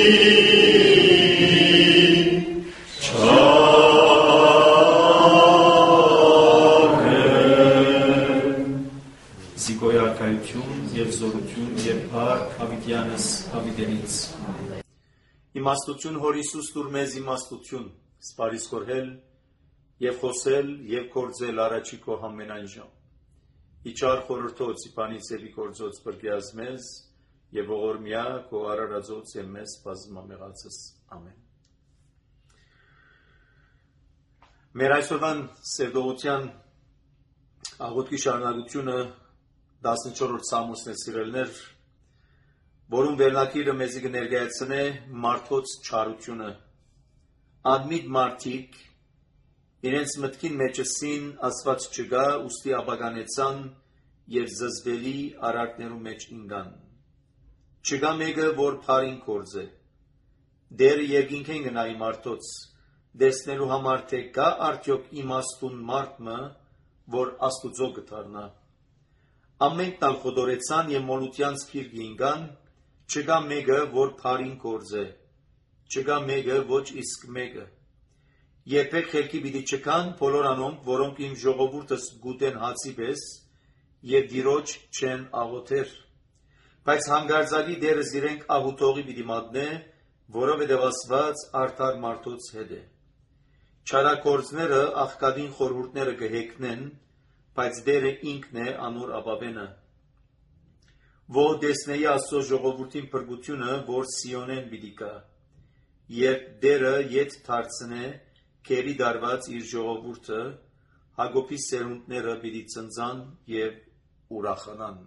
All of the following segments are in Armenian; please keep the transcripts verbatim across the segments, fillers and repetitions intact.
Զիգոյակայություն և զորություն և փառք Հավիտյանս Հավիտենից։ Իմաստություն Հոր Հիսուս տուր մեզ իմաստություն, սպարիս կորհել և խոսել և գործել առաջի քո ամենայն ժամ։ Իչար խորհրդոց իպանից եւի գործոց բրգյազ մեզ և ողորմյա քո արարածոց և մեզ բազմամեղացս։ Ամեն։ Մեր այսօրվան սերտողության աղոթքի շարունակությունը տասնչորրորդ Սամուսն է սիրելներ, որում վերնակիրը մեզի կներկայացնե մարդոց չարությունը։ Ադմիտ մարդիկ իրենց մտքին մեջսին Աստված չկա, ուստի ապականեցան և զզվելի արարքներու մեջ ինգան։ Չկա մեկը, որ փարին կորձե։ Դերը երկինքեն գնայի մարդոց, դեսնելու համար թե կա արդյոք իմաստուն մարդը, որ Աստուծո կդառնա։ Ամենքն ալ խոդորեցան և մոլության սփիր գինգան, չկա մեկը, որ փարին կորձե, չկա մեկը, ոչ իսկ մեկը։ Երբեք խելքի պիտի չկան բոլոր անոնք, որոնք իմ ժողովուրդս գուտեն հացի պես և դիրոջ չեն աղոթեր։ Բայց հանգարձակի դերս իրենք աղոթողի պիտի մատնե, որովհետև Աստված արդար մարդոց հետ է։ Չարագործները աղքատին խորհուրդները կհեգնեն, բայց դերը ինքն է անոր ապավենը։ Որ տեսնեի Աստծո ժողովրդին փրկությունը, որ Սիոնեն պիտի գա, երբ դերը ետ դարձնե քերի դարված իր ժողովուրդը, Հակոբի սերունդները պիտի ծնծան և ուրախանան։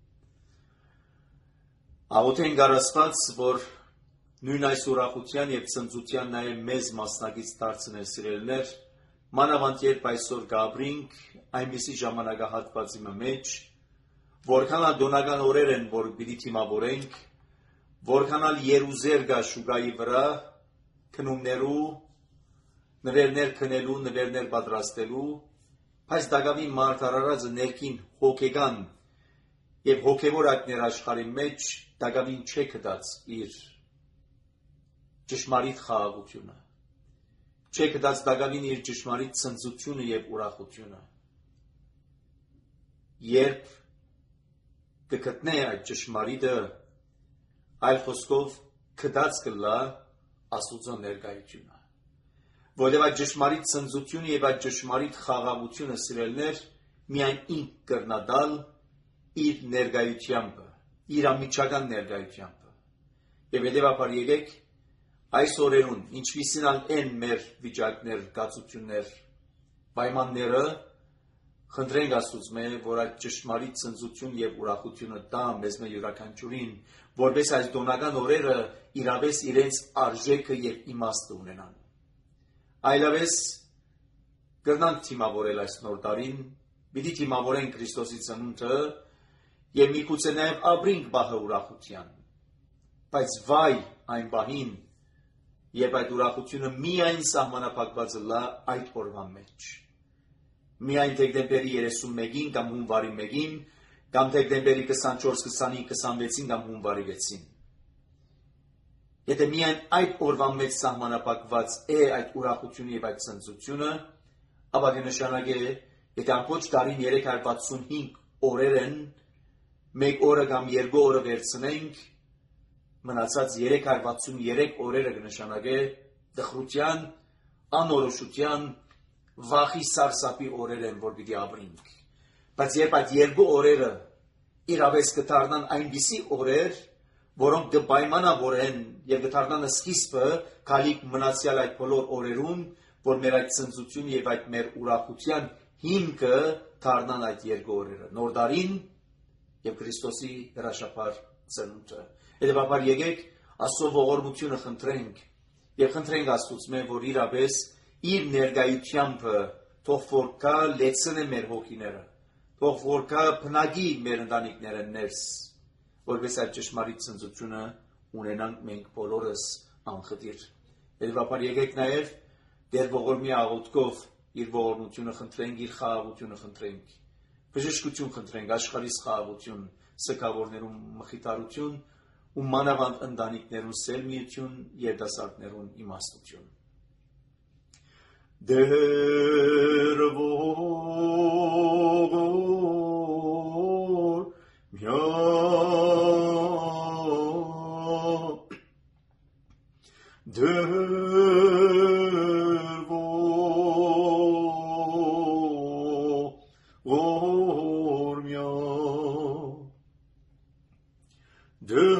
Աղոթենք Աստված, որ նույն այս ուրախության և ծնծության նաև մեզ մասնակից դարձնե սիրելներ, մանավանդ երբ այսօր գաբրինք այնպիսի ժամանակահատվածի մեջ, որքան ադոնական օրեր են, որ պիտի թիմավորենք, որքան ալ երուզեր գա շուկայի վրա, քնումներու, նվերներ քնելու, նվերներ պատրաստելու, բայց դակավին մարդ արարածը ներքին հոգեկան և հոգևոր ակներ աշխարհի մեջ դակավին չէ գտած իր ճշմարիտ խաղաղությունը, չէ գտած դակավին իր ճշմարիտ ցնծությունը և ուրախությունը։ Երբ կգտնե այդ ճշմարիտը, այլ խոսքով գտած կլա Աստուծո ներկայությունը, որովհետև այդ ճշմարիտ ցնծությունը և այդ ճշմարիտ խաղաղությունը սիրելներ միայն ինք կրնադալ իր ներկայությամբ, իր ամիջական ներկայությամբ։ Եվ հետևաբար եկեք այս օրերուն, ինչպիսին ալ են մեր վիճակներ, կացություններ, պայմանները, խնդրենք Աստուծմե, որ այդ ճշմարիտ ցնծություն և ուրախությունը տա մեզ մեր յուրաքանչյուրին, որպես այս դոնական օրերը իրապես իրենց արժեքը և իմաստը ունենան։ Այլապես կրնանք թիմավորել այս նոր տարին, պիտի թիմավորենք Քրիստոսի ծնունդը և միգուցե նաև ապրենք բահը ուրախության, բայց վայ այն բահին, երբ այդ ուրախությունը միայն սահմանափակված լա այդ օրվա մեջ, միայն դեկտեմբերի երեսունմեկին կամ հունվարի մեկին, կամ դեկտեմբերի քսանչորս, քսանհինգ, քսանվեցին կամ հունվարի վեցին։ Եթե միայն այդ օրվա մեջ սահմանափակված է այդ ուրախությունը և այդ ցնծությունը, ապա կնշանակե, եթե ամբողջ տարին երեք հարյուր վաթսունհինգ օրեր են, մեկ օրը կամ երկու օրը վերցնենք, մնացած երեք հարյուր վաթսուներեք օրերը կնշանակե դխրության, անորոշության, վախի սարսափի օրեր են, որ պիտի ապրենք։ Բայց երբ այդ երկու օրերը իրապես կդառնան այնպիսի օրեր, որոնք կպայմանավորեն և կդառնան սկիզբը գալիք մնացյալ այդ բոլոր օրերուն, որ մեր այդ ցնծությունը և այդ մեր ուրախության հիմքը դառնան այդ երկու օրերը, նոր տարին և Քրիստոսի հրաշափառ ծնունդը։ Հետևաբար եկեք Աստծո ողորմությունը խնդրենք և խնդրենք Աստուծմե, որ իրապես իր ներկայությամբ թող որ գա լեցնե մեր հոգիները, թող որ գա բնակի մեր ընտանիքները ներս, որպես այդ ճշմարիտ ցնծությունը ունենանք մենք բոլորս անխտիր։ Հետևաբար եկեք նաև Տեր ողորմի աղոթքով իր ողորմությունը խնդրենք, իր խաղաղությունը խնդրենք, բժշկություն խնդրենք, աշխարհիս խաղաղություն, սգավորներում մխիթարություն ու մանավանդ ընտանիքներուն սերմիություն, երիտասարդներուն իմաստություն։ Դեր ողոր միա Դեր ողոր միա Դեր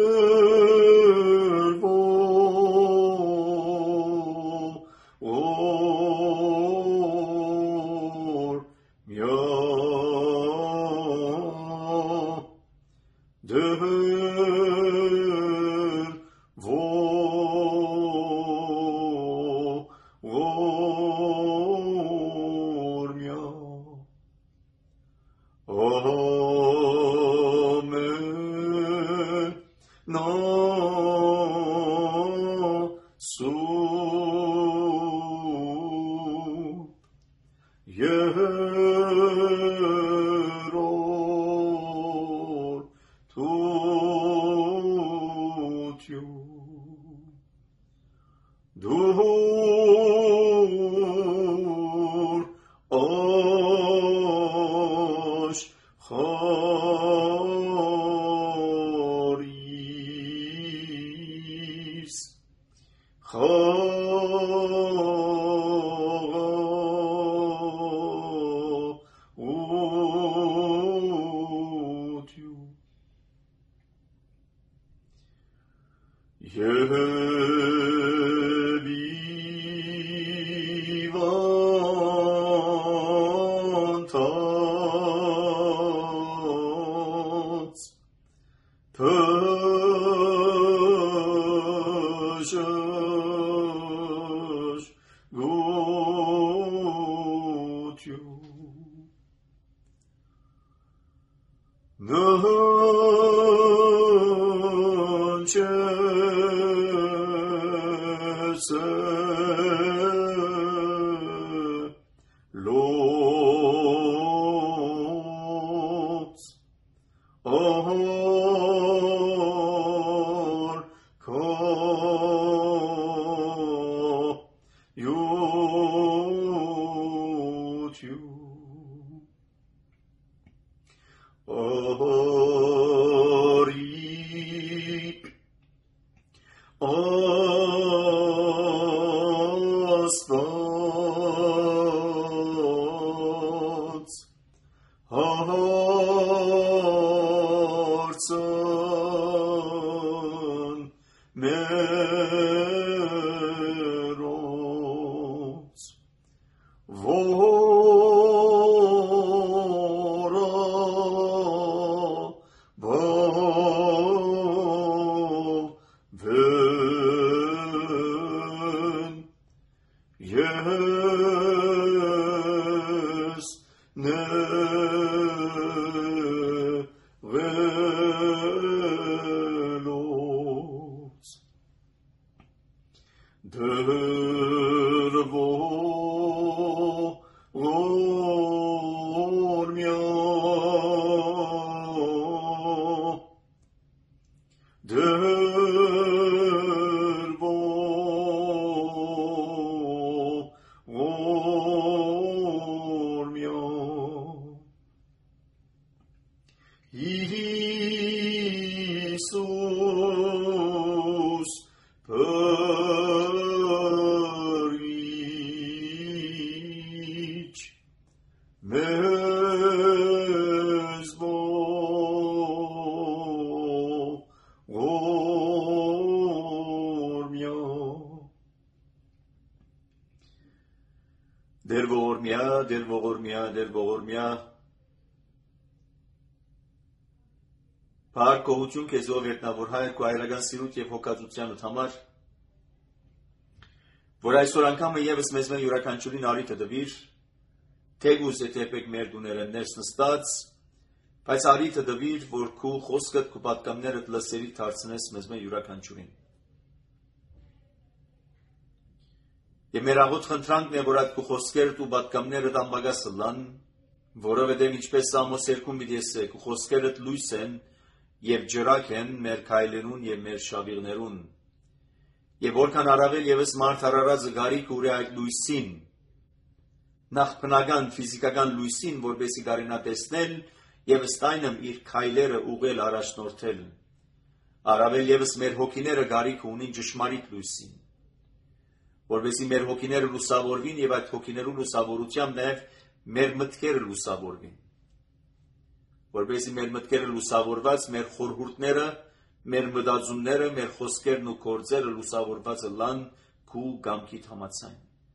Դեր ողորմյա, դեր ողորմյա, դեր ողորմյա Փառք գոհություն քեզ ով երտնավոր հայր քո այրական սիրուտ եւ հոգածությանդ համար որ այսօր անգամը եւս մեզ մեն յուրաքանչյուրին արիթը դվիր թեգուս է թեպեք մեր դուները ներս նստած բայց արիթը դվիր որ քո խոսքդ քո պատկամներդ լսերի դարձնես մեզ մեն յուրաքանչյուրին Եվ մեր աղոտ խնդրանքն է, որ այդ քո խոսքերդ ու պատկամներդ անբագասը լան, որովհետև ինչպես Սամոս երկում պիտի ասե, քո խոսքերդ լույս են եւ ջրակ են մեր քայլերուն եւ մեր շավիղներուն։ Եվ որքան առավել եւս մարդ արարածը գարիք ունի այդ լույսին, նախ բնական ֆիզիկական լույսին, որպեսզի կարենա տեսնել եւ ըստ այնմ իր քայլերը ուղղել առաջնորդել։ Առավել եւս մեր հոգիները գարիք ունին ճշմարիտ լույսին, որպեսզի մեր հոգիները լուսավորվին եւ այդ հոգիներու լուսավորությամբ նաեւ մեր մտքերը լուսավորվին, որպեսզի մեր մտքերը լուսավորված, մեր խորհուրդները, մեր մտածումները, մեր խոսքերն ու գործերը լուսավորված լան քու գամքիդ համացան։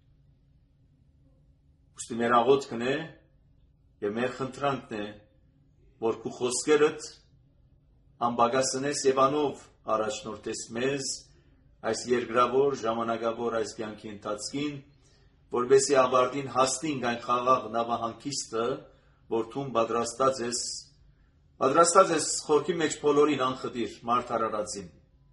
Ուստի մեր աղոթքն է եւ մեր խնդրանքն է, որ քու խոսքերդ ամբագասնես եւ անով առաջնորդես մեզ այս երկրավոր ժամանակավոր այս կյանքի ընթացքին, որպեսզի ավարտին հասնենք այն խաղաղ նավահանգիստը, որ դու պատրաստած ես, պատրաստած ես խորքի մեջ բոլորին անխտիր մարդ արարածին,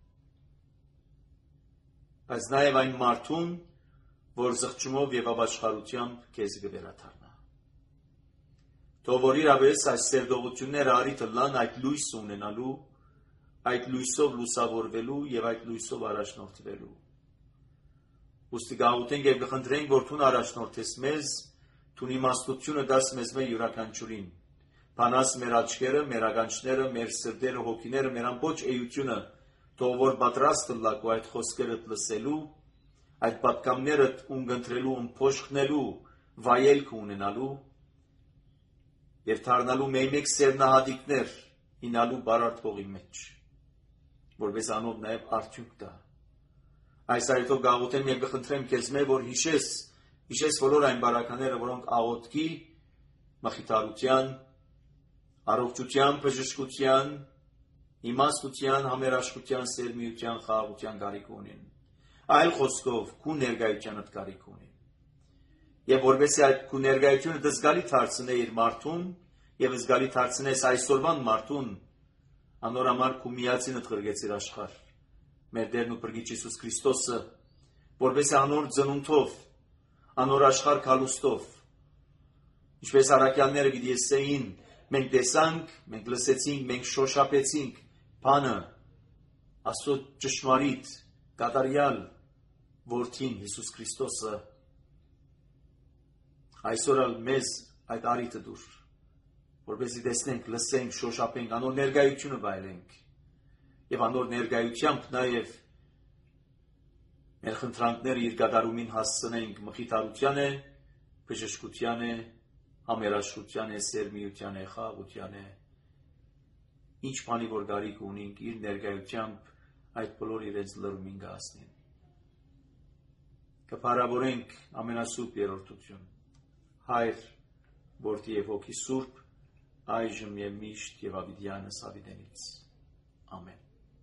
բայց նաեւ այն մարդուն, որ զղջումով եւ ապաշխարությամբ քեզ կվերաթարնա։ Թող որ իրավես այս սերտողությունները արիթը լան այդ լույս ունենալու, այդ լույսով լուսավորվելու եւ այդ լույսով առաջնորդվելու։ Ուստի գաղութենք եւ կխնդրենք, որ դու առաջնորդես մեզ, դու իմաստությունը դաս մեզ մե յուրաքանչյուրին։ Փանաս մեր աչքերը, մեր ականջները, մեր սրտերը, հոգիները, մեր ամբողջ էությունը, թող որ պատրաստ լակու այդ խոսքերը լսելու, այդ պատկամները ունգընտրելու, ըմփոշխնելու, վայելք ունենալու եւ դառնալու մեկ սերնահատիկներ ինալու բարարթողի մեջ, որպես անով նաեւ արդյունք տա։ Այս այդով գաղութեմ եւ կխնդրեմ քեզ մե, որ հիշես, հիշես բոլոր այն բարակաները, որոնք աղոթքի, մխիթարության, առողջության, բժշկության, իմաստության, համերաշխության, սերմիության, խաղաղության կարիք ունին։ Այլ խոսքով քու ներկայությանդ կարիք ունի։ Եվ որովհետեւ այդ քու ներկայությունը դզգալի դարձնե իր մարդուն եւ զգալի դարձնես այսօրվան մարդուն, անոր համար քու միացինդ ղրգեցիր աշխարհ։ Մեր Տերն ու Փրկիչ Հիսուս Քրիստոսը, որովհետեւ անոր ծնունդով, անոր աշխարհ կալուստով, ինչպես առաքյալները գիտեսեին, մենք տեսանք, մենք լսեցինք, մենք շոշափեցինք բանը Աստծո ճշմարիտ կատարյալ որդին Հիսուս Քրիստոսը, այսօր ալ մեզ այդ արիթը դուր, որպեսզի տեսնենք, լսենք, շոշափենք, անոր ներկայությունը վայելենք եւ անոր ներկայությամբ նաեւ մեր խնդրանքները իր կատարումին հասցնենք մխիթարության է, բժշկության է, համերաշխության է, սերմիության է, խաղաղության է, ինչ բանի որ գարիք ունենք իր ներկայությամբ այդ բոլոր իրենց լրումին կհասնեն։ Կփառավորենք ամենասուրբ երրորդություն, Հայր, Որդի եւ Հոգի Սուրբ, այժմ եւ միշտ եւ ավիդյանս ավիդենից։ Ամեն։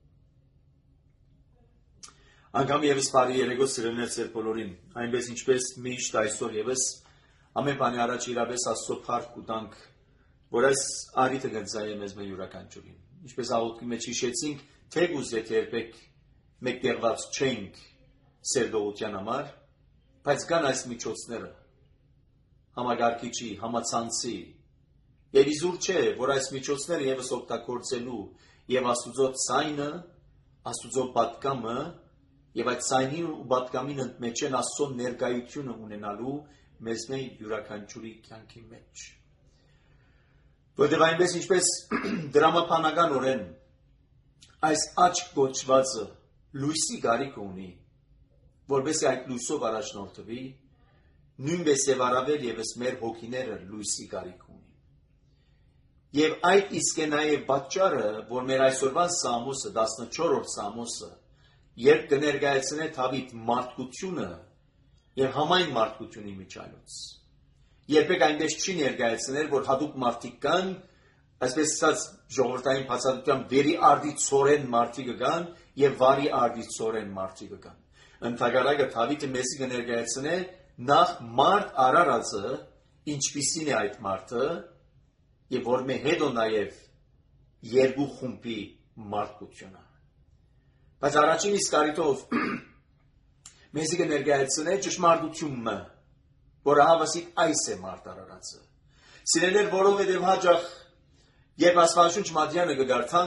Անգամ եւս բարի երեկո սիրելիներ ձեր բոլորին, այնպես ինչպես միշտ այսօր եւս ամեն բանի առաջ իրավես Աստծո փառք ու տանք, որ այս արիթը գծայե մեզ մե յուրաքանչյուրին։ Ինչպես աղոթքի մեջ հիշեցինք, թեգուզ եթե երբեք մեկտեղված չենք սերտողության համար, բայց կան այս միջոցները, համագարկիչի, համացանցի, եւ իզուր չէ, որ այս միջոցները եւս օգտագործելու եւ Աստուծո ցայնը, Աստուծո պատկամը եւ այդ ցայնին ու պատկամին ընդմեջեն Աստծո ներկայությունը ունենալու մեզ մե յուրաքանչյուրի կյանքի մեջ։ Որտեղ այնպես ինչպես դրամապանական օրեն այս աչք կոչվածը լույսի գարիք ունի, որովհետեւ այդ լույսով առաջնորդվի, նույնպես եւ առավել եւս մեր հոգիները լույսի գարիք ունի։ Եվ այդ իսկ է նաեւ պատճառը, որ մեր այսօրվան Սամոսը, տասնչորրորդ Սամոսը, երբ կներկայացնե Դավիթ մարդկությունը եւ համայն մարդկությունի միջայլոց, երբեք այնպես չի ներկայացնել, որ հատուկ մարդիկ կան, այսպես ասած ժողովրդային բացատրությամբ վերի արդի ծորեն մարդիկ կան եւ վարի արդի ծորեն մարդիկ կան։ Ընդհանրակը Դավիթը մեզի կներկայացնե նախ մարդ արարածը, ինչպիսին է այդ մարդը, եւ որ մե հետո նաեւ երկու խումբի մարդկությունը։ Բայց առաջին իսկ արիթով մեզի կներկայացնե ճշմարտությունը, որ հավասիկ այս է մարդ արարածը։ Սիրելիներ, որովհետև հաճախ երբ Աստվածաշունչ մատյանը կգարթանք,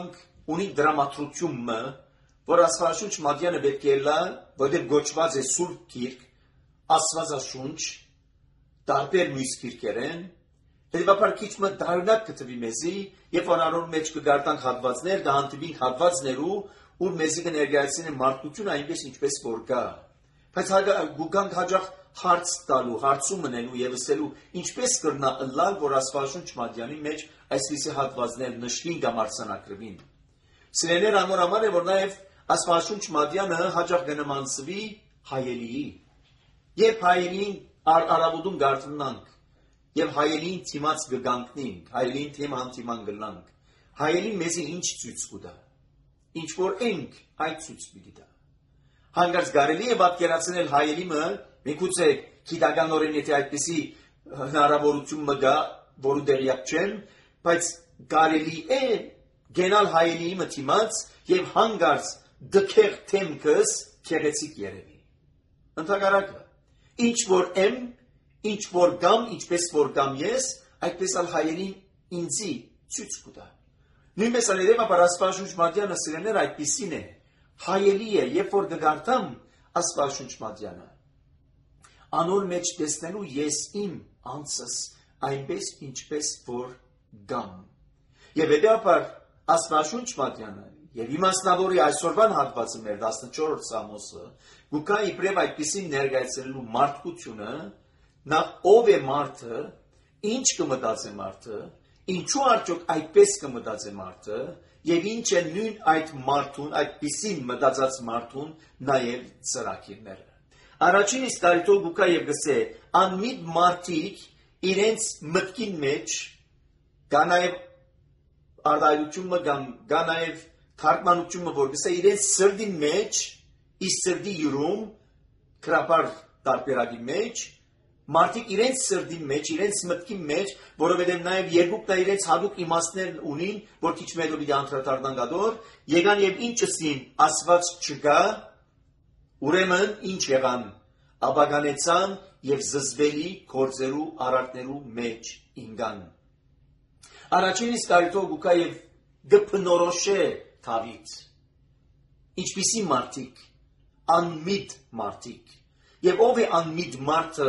ունի դրամատրությունը, որ Աստվածաշունչ Մատյանը պետք է լա, որտեղ գոչված է Սուրբ Գիրք, Աստվածաշունչ, տարբեր մյուս գիրքերեն, հետևաբար քիչ մը դարունակ կտվի մեզի, երբ որ անորոն մեջ կգարտանք հատվածներ, կհանդիպինք հատվածներու, ուր մեզի կներկայացնեն մարդկությունը այնպես ինչպես որ կա։ Բայց գուգանք հաջող հարց տալու, հարցում մնելու եւ ասելու, ինչպես կրնա ըլլալ, որ Աստվածաշունչ Մատյանի մեջ այսպիսի հատվածներ նշվին կամ արձանագրվին։ Սիրելիներ, անոր համար է, որ նաեւ Աստվածաշունչ Մատյանը հաջող կնմանցվի հայելիի։ Երբ հայելին արարավուդուն գարտունանք, եւ հայելին թիմած գգանքնինք, հայելին թեմ անթիման գլանք, հայելին մեզի ինչ ցույց կուտա, ինչ որ ենք այդ ցույց պիտի տա։ Հանգարց կարելի է պատկերացնել հայելիմը, միգուցե գիտականորեն եթե այդպիսի հնարավորություն մը գա, որը դերյակ չեն, բայց կարելի է գենալ հայելիմը թիմած եւ հանգարց դքեղ թեմքս քեղեցիկ երևի։ Ընդհակառակը, ինչ որ եմ, ինչ որ գամ, ինչպես որ գամ ես, այդպես ալ հայելին ինձի ցույց կուտա։ Նույնպես ալերևաբար Աստվածաշունչ Մատյանը սիրելիներ այդպիսին է, հայելի է, երբ որ կգարտամ Աստվածաշունչ Մատյանը, անոր մեջ տեսնելու ես իմ անձս այնպես ինչպես որ գամ։ Եվ հետևաբար Աստվածաշունչ Մատյանը եւ իմաստնավորի այսօրվան հատվածը մեր տասնչորրորդ Սամոսը, գուկա իբրև այդպիսին ներկայացնելու մարդկությունը, նա ով է մարդը, ինչ կմտածե մարդը, ինչու արդյոք այդպես կմտածե մարդը, եւ ինչ է նույն այդ մարդուն, այդպիսին մտածած մարդուն նաեւ ծրագիրները։ Առաջին իսկ տարիթով գուկա եւ գսե, անմիտ մարդիկ իրենց մտքին մեջ կա նաեւ արտահայտությունը կա նաեւ թարգմանությունը, որ գսե իրենց սրդի մեջ, իսկ սրդի յուրում, քրապար տարբերակի մեջ, մարդիկ իրենց սրդի մեջ, իրենց մտքի մեջ, որովհետև նաև երկուքն իրենց հատուկ իմաստներ ունին, որ քիչ մեծ պիտի անդրադառնան գադոր, եկան եւ ինչ ասին, Աստված չկա, ուրեմն ինչ եղան, աբագանեցան եւ զզվելի գործերու արարքներու մեջ ինգան։ Առաջին իսկ տարիթով գուկա եւ գփնորոշե Դավիթ։ Ինչպիսի մարդիկ, անմիտ մարդիկ։ Եվ ով է անմիտ մարդը։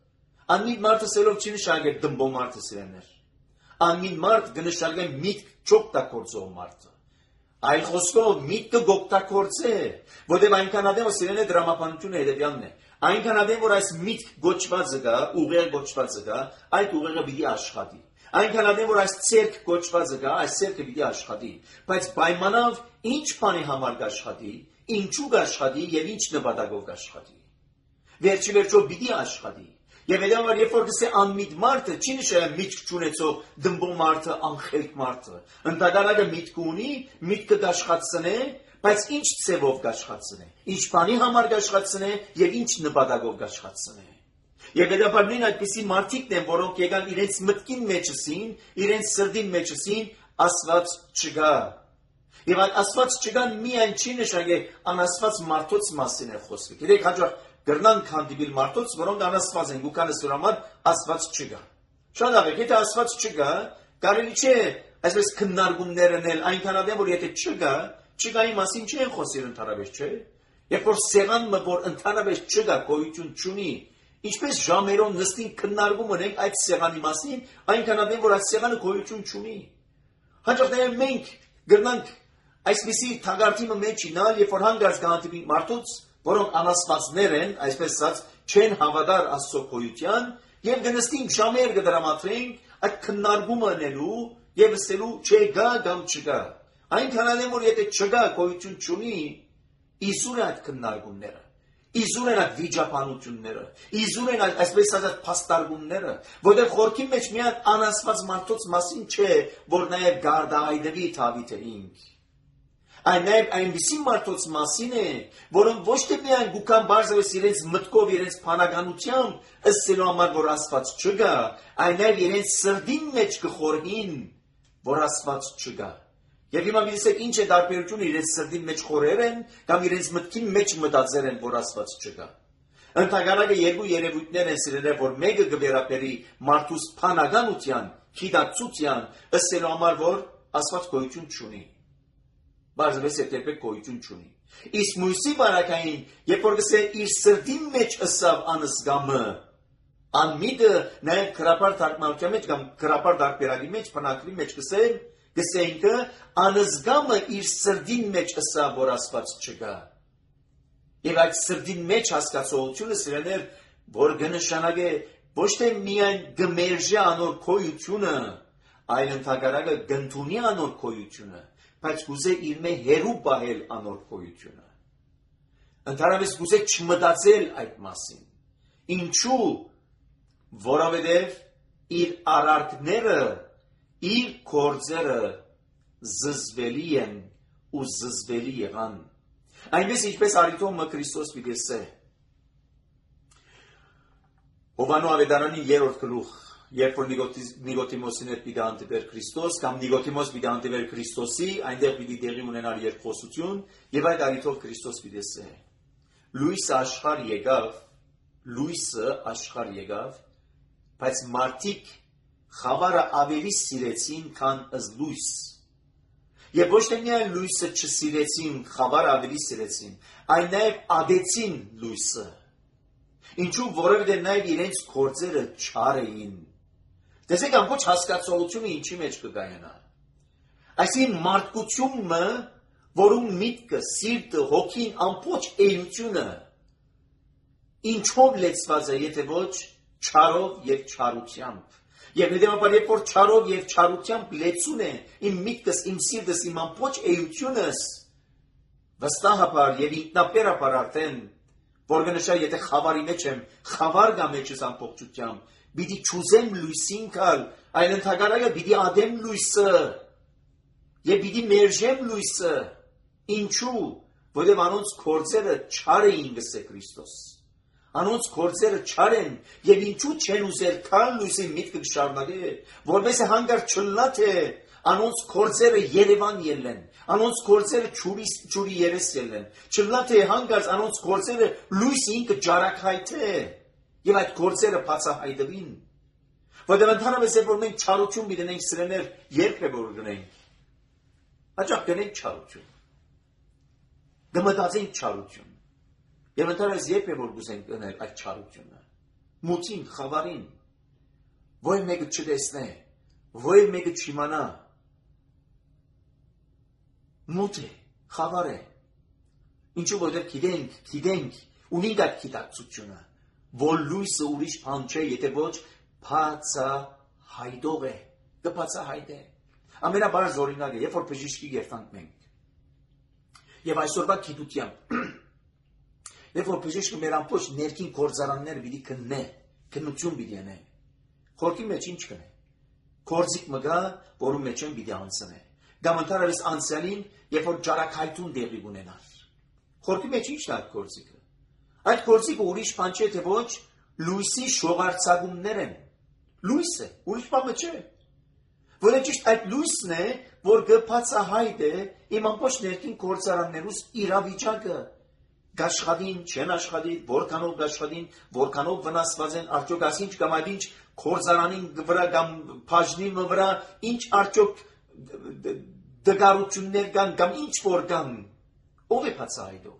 Անմիտ մարդը սելով չի նշանակե դմբո մարդը սիրելներ։ Անմիտ մարդ կնշանակե միտք չօգտագործող մարդը։ Այլ խոսքով միտքը գօգտագործե, որտեղ այնքան ադեմ որ սիրելը դրամապանությունը հետևյալն է։ Այնքան ադեմ որ այս միտք գոչվածը գա, ուղեղ գոչվածը գա, այդ ուղեղը պիտի աշխատի։ Այնքան ադեմ որ այս ցերկ գոչվածը գա, այս ցերկը պիտի աշխատի, բայց պայմանով ինչ բանի համար կաշխատի, ինչու կաշխատի եւ ինչ նպատակով կաշխատի։ Վերջի վերջո պիտի աշխատի։ Եվ հետո երբ որ գսե անմիտ մարդը, չի նշանակում միտք չունեցող դմբո մարդը, անխելք մարդը։ Ընդհանրապես միտք ունի, միտքը կաշխատցնե, բայց ինչ ցևով կաշխատցնե, ինչ բանի համար կաշխատցնե եւ ինչ նպատակով կաշխատցնե։ Եվ հետո նույն այդպիսի մարդիկն են, որոնք եկան իրենց մտքին մեջսին, իրենց սրդին մեջսին, Աստված չկա։ Եվ այդ Աստված չկան միայն չի նշանակե անաստված մարդոց մասին է խոսքը։ Գիտեք, հաջող գրնանք հանդիպիլ մարդոց, որոնք անաստված են, գուկանը սրա համար Աստված չկա։ Շատ աղեք, եթե Աստված չկա, կարելի չէ այսպես քննարկումներ անել, այնքան ադեմ որ եթե չկա, չկայի մասին չեն խոսիր ընդհանրապես, չէ։ Երբ որ սեղանը, որ ընդհանրապես չկա, գոյություն չունի, ինչպես ժամերով նստին քննարկում ունենք այդ սեղանի մասին, այնքան ադեմ որ այդ սեղանը գոյություն չունի։ Հաջող նաև մենք գրնանք այսպիսի թագարտիմը մեջ ինալ, երբ որ հանգարց կհանդիպենք մարդոց, որոնք անաստվածներ են, այսպես ասած, չեն հավատար Աստծո գոյության, եւ գնստին ժամեր կդրամատրենք այդ քննարկումը անելու եւ ասելու չէ գա կամ չգա։ Այնքան ադեմ որ եթե չգա գոյություն չունի, իզուր է այդ քննարկումները։ Իզուր են այդ վիճապանությունները, իզուր են այսպես ասած փաստարկումները, որտեղ խորքի մեջ միայն անաստված մարդոց մասին չէ, որ նաև գարդայդվի Դավիթը ինք։ Այն նաև այնպիսի մարդոց մասին է, որոնք ոչ թե միայն գուկան բարձրապես իրենց մտքով, իրենց փանականությամբ ըսելու համար, որ Աստված չկա, այն նաև իրենց սրդին մեջ կխորհին, որ Աստված չկա։ Եվ հիմա միսեք ինչ է տարբերությունը իրենց սրդի մեջ խորեր են կամ իրենց մտքին մեջ մտածեր են, որ Աստված չկա։ Ընդհանրապես երկու երևույթներ են սիրելիներ, որ մեկը կվերապերի մարդուս փանականության, գիտակցության, ըսելու համար, որ Աստված գոյություն չունի։ Բարձրապես երբեք գոյություն չունի։ Իսկ Մույսի բարակային, երբ որ գսե իր սրտի մեջ ըսավ անզգամը, անմիդը նաև քրապար թարգմանության մեջ կամ քրապար դարբերակի մեջ, բնակրի մեջ գսեն, գսենք անզգամը իր սրտի մեջ ըսավ, որ Աստված չկա։ Եվ այդ սրտի մեջ հասկացողությունը սրաներ, որ կնշանակե ոչ թե միայն գմերժի անոր քոյությունը, այլ ընդհակառակը գնդունի անոր քոյությունը, բայց գուզե իր մե հերու պահել անոր քոյությունը։ Ընդհանրապես գուզե չմտածել այդ մասին։ Ինչու՞, որովհետև իր արարքները, իր գործերը զզվելի են ու զզվելի եղան։ Այնպես ինչպես արիտոմը Քրիստոս պիտեսե։ Հովանու ավետարանի երրորդ գլուխ, երբ որ Նիկոդիմոսին հետ պիտի հանդիպեր Քրիստոս, կամ Նիկոդիմոս պիտի հանդիպեր Քրիստոսի, այնտեղ պիտի տեղի ունենալ երկխոսություն, եւ այդ առիթով Քրիստոս պիտի ասե. Լույսը աշխարհ եկավ, լույսը աշխարհ եկավ, բայց մարդիկ խավարը ավելի սիրեցին, քան ըստ լույս։ Եվ ոչ թե միայն լույսը չսիրեցին, խավարը ավելի սիրեցին, այլ նաև ադեցին լույսը։ Ինչու, որովհետև նաև իրենց գործերը չար էին։ Տեսեք ամբողջ հասկացողությունը ինչի մեջ կգայանա։ Այսինքն մարդկությունը, որում միտքը, սիրտը, հոգին, ամբողջ էությունը ինչով լեցված է, եթե ոչ չարով եւ չարությամբ։ Եվ հետևաբար երբ որ չարով եւ չարությամբ լեցուն է իմ միտքս, իմ սիրտս, իմ ամբողջ էությունս, վստահաբար եւ ինքնաբերաբար արդեն որ կնշա եթե խավարի մեջ եմ, խավար գա մեջս ամբողջությամբ, պիտի չուզեմ լույսին գալ, այլ ընդհակառակը պիտի ադեմ լույսը եւ պիտի մերժեմ լույսը։ Ինչու՞, որովհետեւ անոնց գործերը չար էին, գսե Քրիստոս։ Անոնց գործերը չար են եւ ինչու չեն ուզել քալ լույսի միտքը շարունակել, որովհետեւ հանգար չլնա թե անոնց գործերը Երևան ելեն, անոնց գործերը ճուրի ճուրի երես ելեն, չլնա թե հանգարց անոնց գործերը լույսի ինքը ջարակայթե եւ այդ գործերը բացահայտվին։ Որովհետեւ ընդհանրապես երբ որ մենք չարություն միտենք սրեներ, երբ է որ գնենք, հաճախ գնենք չարություն, գմտածենք չարություն։ Եվ ընդհանրապես երբ է որ գուզենք գնել այդ չարությունը, մութին, խավարին, ոյ մեկը չտեսնե, ոյ մեկը չիմանա, մութ է, խավար է, ինչու որտեղ գիտենք, գիտենք, ունենք այդ գիտակցությունը, որ լույսը ուրիշ բան չէ, եթե ոչ բացահայտող է, կբացահայտե։ Ամենաբարձ օրինակը, երբ որ բժիշկի երթանք մենք, եւ այսօրվա գիտությամբ Երբ որ բժիշկը մեր ամբողջ ներքին գործարանները պիտի քննե, քննություն պիտի անե, խորքի մեջ ինչ կնե, գործիկ մգա, որում մեջ են պիտի անցնե, կամ ընդհանրապես անցյալին, երբ որ ջարակայթուն տեղի ունենար, խորքի մեջ ինչն է այդ գործիկը, այդ գործիկը ուրիշ բան չէ, թե ոչ լույսի շողարցակումներ են, լույս է, ուրիշ բան չէ, որ ճիշտ այդ լույսն է, որ կբացահայտե իմ ամբողջ ներքին գործարաններուս իրավիճակը Գաշխատին, չեն աշխատին, որքանով գաշխատին, որքանով վնասված են, արդյոք ասինչ կամ այդ ինչ կորզարանին վրա կամ բաժնի վրա, ինչ արդյոք դգարություններ կան կամ ինչ որ կան, ով է բացահայտող։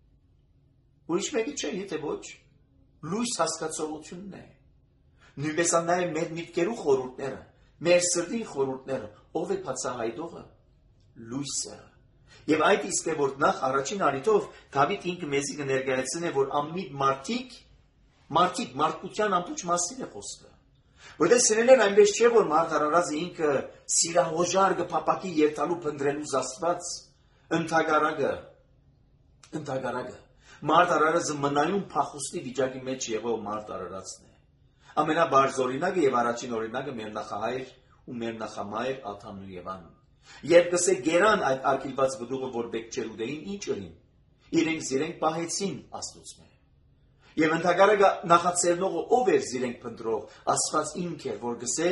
Ուրիշ մեկը չէ, եթե ոչ, լույս հասկացողությունն է։ Նույնպես նաև մեր միտքերու խորհուրդները, մեր սրտի խորհուրդները, ով է բացահայտողը, լույսը։ Եվ այդ իսկ է, որ նախ առաջին առիթով Դավիթ ինքը մեզի կներկայացնե, որ ամմիտ մարդիկ, մարդիկ, մարդկության ամբողջ մասին է խոսքը։ Որտեղ սիրելիներ այնպես չէ, որ մարդ արարածը ինքը սիրահոժար կփապակի երթալու փնտրելու զաստված, ընդհակառակը, ընդհակառակը, մարդ արարածը մնայուն փախուստի վիճակի մեջ եղող մարդ արարածն է։ Ամենաբարձ օրինակը եւ առաջին օրինակը մեր նախահայր ու մեր նախամայր Ադամն ու Եվան։ Երբ կսե գերան այդ արգելված բդուղը, որ բեք չեր ուտեին, ինչ ըրին, իրենք զիրենք պահեցին աստուծմե։ Եվ ընդհակառակը նախացերնողը ով էր զիրենք փնտրող, Աստված ինք էր, որ գսե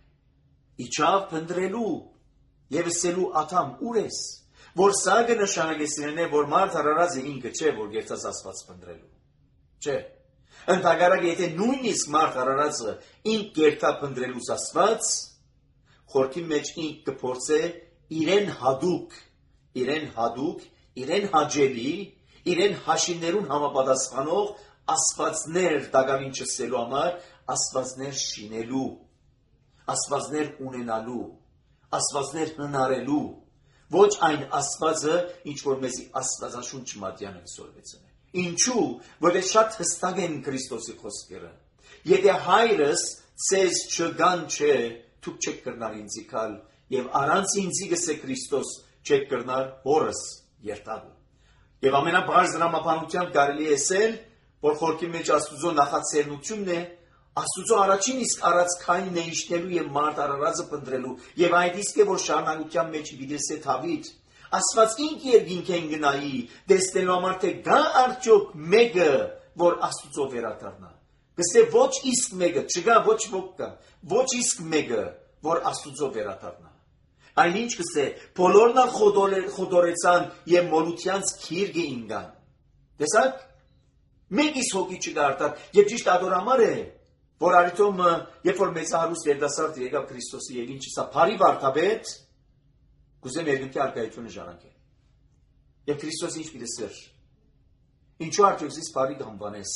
իջավ փնտրելու եւ ասելու Ադամ ուր ես, որ սա կնշանակեսին է, որ մարդ արարածը ինքը չէ, որ գերտած Աստված փնտրելու։ Չէ։ Ընդհակառակը եթե նույնիսկ մարդ արարածը ինք գերտա փնտրելու Աստված, խորքի մեջ ինք կփորձե իրեն հադուկ իրեն հadouk, իրեն հաճելի, իրեն հաշիվներուն համապատասխանող աստվածներ դակավին չսելու համար, աստվածներ շինելու, աստվածներ ունենալու, աստվածներ հնարելու, ոչ այն աստվածը, ինչ որ մեզի աստվածաշունչ մատյանը կսորվեցն է։ Ինչու, որտեղ շատ հստակ են Քրիստոսի խոսքերը։ Եթե հայրս ցեզ չգան չէ, դուք չեք կրնար ինձի կալ, եւ առանց ինձի գսե Քրիստոս չեք կրնար հորս երթալ։ Եվ ամենաբարձ դրամապանությամբ կարելի է ասել, որ խորքի մեջ Աստուծո նախաձեռնությունն է, Աստուծո առաջին իսկ առածքային նեիշնելու եւ մարդ արարածը փնտրելու, եւ այդ իսկ է, որ շարունակության մեջ դիտեսե Դավիթ Աստված ինք երկինք են գնայի, տեսնելու համար թե գա արդյոք մեկը, որ Աստուծո վերադառնա։ Գսե ոչ իսկ մեկը, չգա ոչ ոք կա, ոչ իսկ մեկը, որ Աստուծո վերադառնա։ Այնինչ կսե, բոլորն խոդորեցան եւ մոլությանց քիրգը ինգան։ Տեսակ, մեկից հոգի չգարտար, եւ ճիշտ ադորամար է, որ արիտոմ, երբ որ մեծահարուստ երդասարդ եկավ Քրիստոսի եւ ինչ սա բարի վարդապետ, կուզեմ երկնքի արկայությունը ժառանգել։ Եվ Քրիստոսը ինչ պիտի սեր։ Ինչու արդյոք զիս բարի գանվանես։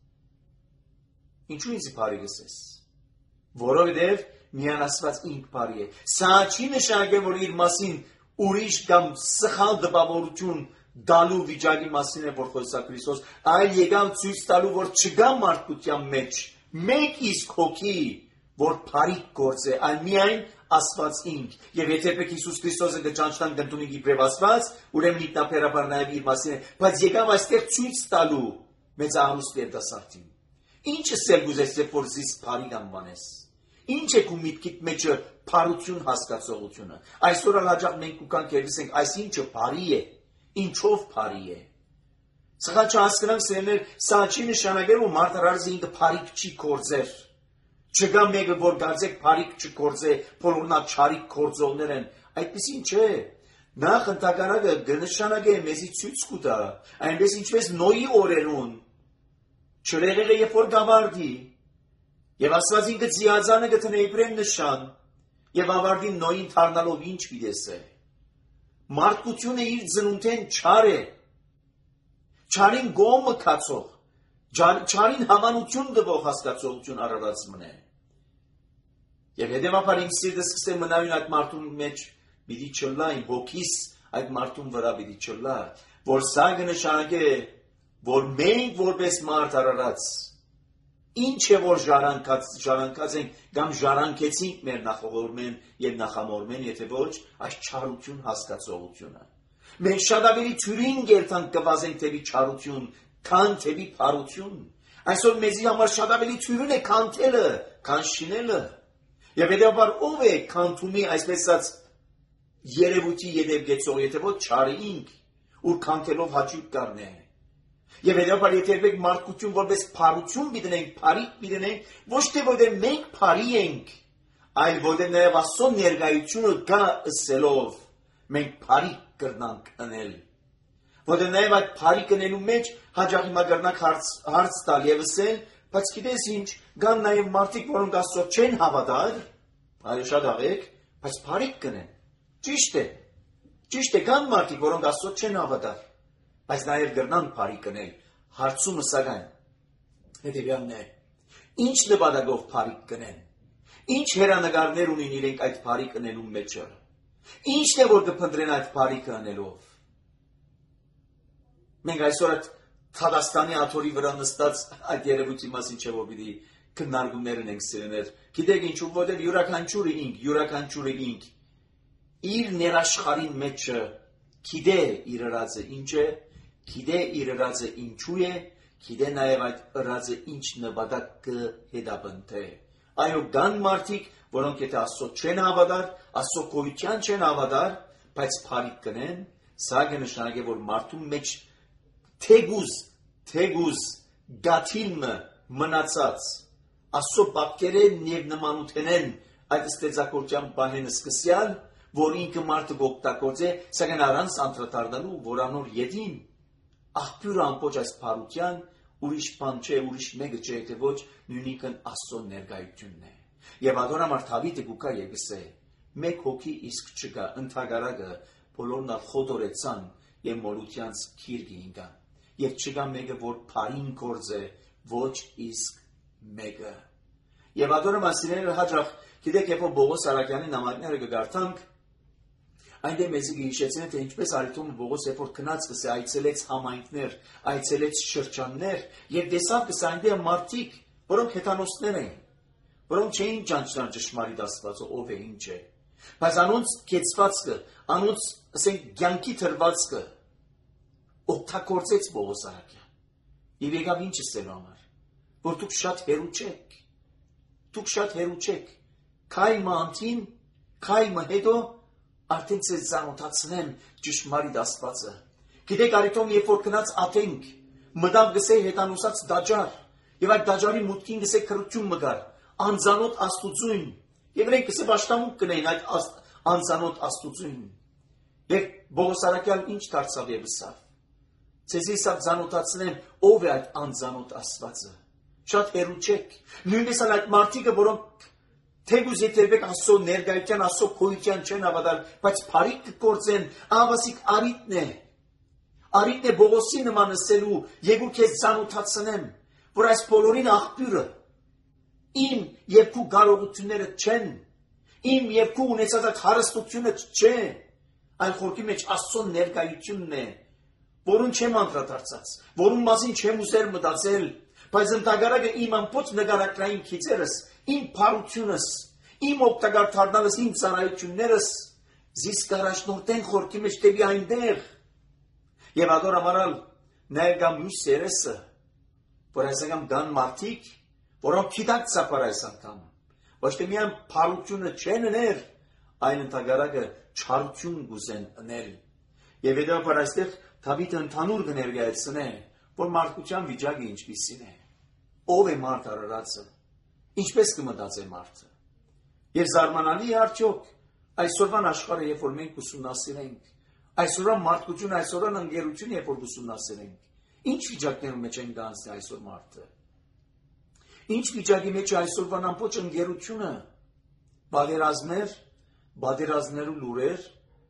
Ինչու ինձ բարի գսես։ Որովհետև միան Աստված ինք բարի է։ Սա չի նշանակում, որ իր մասին ուրիշ կամ սխալ դպավորություն դալու վիճակի մասին է, որ խոսա Քրիստոս, այլ եկավ ցույց տալու, որ չկա մարդկության մեջ մեկ իսկ հոգի, որ բարիք գործե, այլ միայն Աստված ինք։ Եվ եթե պետք Հիսուս Քրիստոսը կճանչնան գտնունի իբրև Աստված, ուրեմն ինքնաբերաբար նաև իր մասին է, բայց եկավ այստեղ ցույց տալու մեծահարուստ երդասարտին։ Ինչը սել գուզես, երբ որ զիս բարի անվանես։ Ինչ է քու միտքիդ մեջը բարություն հասկացողությունը։ Այսօր հաջող մենք ուկանք երբեսենք, այս ինչը բարի է, ինչով բարի է։ Սա չհասկանանք սերներ, սա չի նշանակել, որ մարդ արարածը ինքը բարիք չի գործեր։ Չկա մեկը, որ գարձեք բարիք չգործե, բոլորնա չարիք գործողներ են, այդպեսին չէ։ Նախ ընդհակառակը կնշանակե մեզի ցույց կտա, այնպես ինչպես Նոյի օրերուն, չրեղեղը երբ որ գավարդի, եւ Աստված ինքը ձիածանը գտնե իբրեմ նշան, եւ ավարտին Նոյին դառնալով ինչ պիտեսե։ Մարդկությունը իր ծնունդեն չար է, չարին գոմը կացող, չարին համանություն տվող հասկացողություն արարած մնե։ Եվ հետևաբար իմ սիրտը սկսե մնայուն այդ մարդուն մեջ պիտի չլա, իմ հոգիս այդ մարդուն վրա պիտի չլա, որ սա կնշանակե, որ մենք որպես մարդ արարած, ինչ է որ ժառանգած ենք կամ ժառանգեցինք մեր նախողորմեն եւ նախամորմեն, եթե ոչ, այս չարություն հասկացողությունը։ Մենք շատ ավելի թյուրին գերտանք կվազենք թեպի չարություն, քան թեպի փարություն։ Այսօր մեզի համար շատ ավելի թյուրին է քանթելը, քան շինելը։ Եվ հետևաբար ով է քանթումի այսպես ասած երևույթի յետև գեցող, եթե ոչ չարը ինք, ուր քանթելով հաճույք կառնե։ Եվ հետևաբար եթե երբեք մարդկություն որպես փարություն պիտենենք, փարիք պիտենենք, ոչ թե որտեղ մենք փարի ենք, այլ որտեղ նաև Աստծո ներկայությունը գա ըսելով, մենք փարիք կրնանք անել։ Որտեղ նաև այդ փարիք անելու մեջ հաջող հիմա կրնանք հարց, հարց տալ եւ ասել, բայց գիտես ինչ, կան նաև մարդիկ, որոնք Աստծո չեն հավատար, այլ շատ աղեք, բայց փարիք կնեն։ Ճիշտ է։ Ճիշտ է, կան մարդիկ, որոնք Աստծո չեն հավատար, բայց նաև կրնան փարիք անել։ Հարցումը սակայն հետևյալն է. ինչ նպատակով փարիք կնեն։ Ինչ հերանեկարներ ունին իրենք այդ փարիք անելու մեջը։ Ինչն է որ կփնտրեն այդ փարիքը անելով։ Մենք այսօր այդ Թադաստանի աթորի վրա նստած այդ երևույթի մասին չէ որ պիտի քննարկումներ ունենք սերներ։ Գիտեք ինչու, որտեղ յուրաքանչյուրը ինք, յուրաքանչյուրը ինք իր ներաշխարհին մեջը գիտե իր ըրածը ինչ է, գիտե իր ըրածը ինչու է, գիտե նաև այդ ըրածը ինչ նպատակ կհետապնդի։ Այո, կան մարդիկ, որոնք եթե Աստծո չեն հավատար, Աստծո գոյության չեն հավատար, բայց փարիք կնեն, սա կնշանակե որ մարդու մեջ թեգուզ, թեգուզ գաթիլը մնացած Աստծո բակերեն եւ նմանութենեն այդ ստեծակորության բահեն սկսյալ, որ ինքը մարդը գոկտակոծե, սակայն առանց անդրադառնալու, որ անոր յետին աղբյուրը ամբողջ այս փարության ուրիշ բան չէ, ուրիշ մեկը չէ, թե ոչ նույնիկն Աստծո ներկայությունն է։ Եվ ադոնամար Դավիթը գուկա եւ գսե. մեկ հոգի իսկ չկա ընդհակառակը, բոլորն ալ խոդորեցան եւ մորությանց քիր գինգան եւ չկա մեկը որ փարին կորձե ոչ իսկ մեկը եւ ադորը մասիները հաջող գիտեք երբ Բողոս Արաքյանի նամակները կգարտանք այնտեղ մեզ գիշեցին թե ինչպես Արիթոմը Բողոս երբ որ քնած կսե այցելեց համայնքներ այցելեց շրջաններ եւ տեսավ կսե այնտեղ մարդիկ որոնք հեթանոսներ էին որոնք չէին ճանաչում ճշմարիտ Աստվածը ով է ինչ է բայց անոնց կեցվածքը անոնց ասենք ցանկի թրվածքը օգտագործեց Բողոս Արաքյան եւ եկավ ինչ ասելու համար որ դուք շատ հերու չեք դուք շատ հերու չեք քայմը անտին քայմը հետո արդեն ցեզ զանոթացնեմ ճշմարիտ Աստվածը գիտեք Արիթոմ երբ որ գնաց Աթենք մտավ գսե հետանոսած դաջար եւ այդ դաջարի մուտքին գսե քրություն մգար անզանոթ Աստուծույն եւ իրենք գսե ճաշտամուկ կնեին այդ անզանոթ Աստուծույն եւ Բողոս Արաքյան ինչ դարձավ եւ ասավ ցեզի սա զանոթացնեմ ով է այդ անզանոթ Աստվածը շատ հերու չեք նույնպես այդ մարդիկը որոնք Թեգուզ եթե ասո ներգայության ասո քոյության չեն ավադալ, բայց բարիք կգործեն, ավասիկ արիտն է։ Արիտն է Բողոսի նման ասելու, եկու քեզ ծանոթացնեմ, որ այս բոլորին աղբյուրը իմ եւ քու կարողությունները չեն, իմ եւ քու ունեցած այդ հարստությունը չէ, այլ խորքի մեջ ասո ներգայությունն է, որուն չեմ անդրադարձած, որուն մասին չեմ ուզեր մտածել, բայց ընդհանրակը իմ ամբողջ նկարագրային քիծերս իմ փառությունս, իմ օգտակար դառնալս, իմ ծառայություններս զիս կարաշնորտեն խորքի մեջ դեպի այնտեղ եւ ադոր ամարալ նաեւ կամ մյուս սերեսը որ այսական կան մարդիկ որոնք գիտակ ծապար այս անգամ ոչ թե միայն փառությունը չեն ներ այլ ընդհանրակը չարություն գուզեն նել եւ հետո այստեղ Դավիթը ընդհանուր կներկայացնե որ մարդկության վիճակը ինչպիսին է ով է մարդ արարածը Ինչպես կմտածե մարդը։ Եվ զարմանալի է արդյոք այսօրվան աշխարհը երբ որ մենք ուսումնասիրենք, այսօրվան մարդկությունը, այսօրվան ընկերությունը երբ որ ուսումնասիրենք, ինչ վիճակներում մեջ են գանցի այսօր մարդը։ Ինչ վիճակի մեջ է այսօրվան ամբողջ ընկերությունը, բادرազմներ, բادرազմներու լուրեր,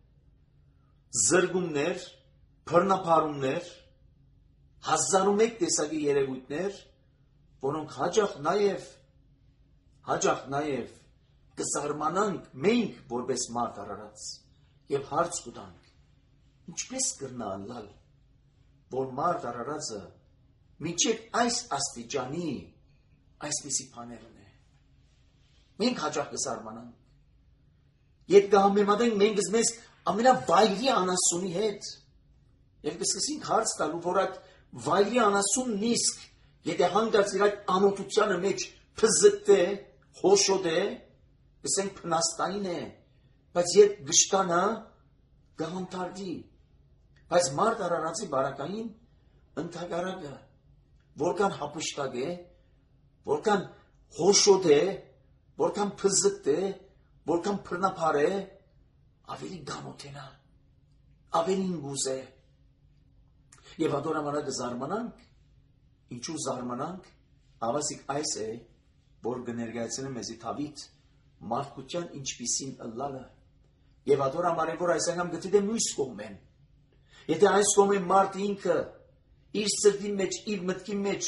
զրգումներ, բռնապարումներ, հազարու մեկ տեսակի երևույթներ, որոնք հաջող նաև Հաջող նաև կզարմանանք մենք որպես մարդ արարած եւ հարց կտանք ինչպես կրնալալ որ մարդ արարածը միջև այս աստիճանի այսպիսի բաներն է մենք հաջող կզարմանանք երբ կհամեմատենք մենք մեզ ամենավայրի անասունի հետ եւ կսկսենք հարց տալու որ այդ վայրի անասունն իսկ եթե հանգած իր այդ անօթությանը մեջ փզտե Հոշոտ է, ասենք փնաստային է, բայց երբ գշտանա, գահանտարդի, բայց մարդ արարածի բարակային ընդհակարակը, որքան հապշտակ է, որքան հոշոտ է, որքան փզտ է, որքան փռնապար է, ավելի գամոթենա, ավելի ինգուզ է, եւ ադոր ամարակը զարմանանք, ինչու զարմանանք, ավասիկ այս է, որ կներկայացնե մեզի Դավիթ մարդկության ինչպիսին ըլլալը եւ ադոր ամարե որ այս անգամ գտի դե մյուս կողմեն եթե այս կողմեն մարդ ինքը իր սրտի մեջ իր մտքի մեջ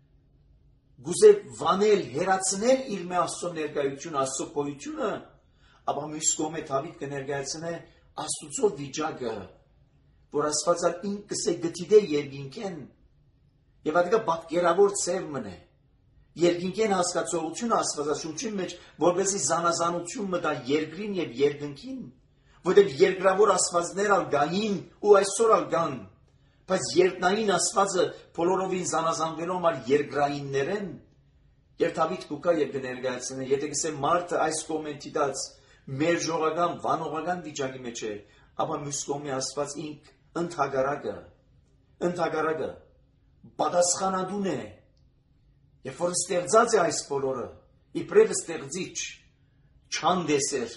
գուզե վանել հերացնել իր մե Աստծո ներկայություն Աստծո գոյությունը ապա մյուս կողմը Դավիթ կներկայացնե Աստծո վիճակը որ Աստվածը ինքս է գտի դե երկինքեն եւ ադիկա պատկերավոր ծև մնե Երկինքեն հասկացողությունը Աստվածաշունչի մեջ որպեսզի զանազանություն մտա երկրին եւ երկնքին, որտեղ երկրավոր աստվածներ ալ գային ու այսօր ալ կան, բայց երկնային Աստվածը բոլորովին զանազանվելու համար երկրայիններ են, եւ Դավիթ կուկա եւ կներկայացնե, եթե կսե մարդը այս կոմենտի դած մեր ժողական վանողական վիճակի մեջ է, ապա մյուս կողմի Աստված ինք ընդհակառակը, ընդհակառակը պատասխանատուն է Երբ որ ստեղծած է այս բոլորը, իբրև ստեղծիչ, չանդեսեր,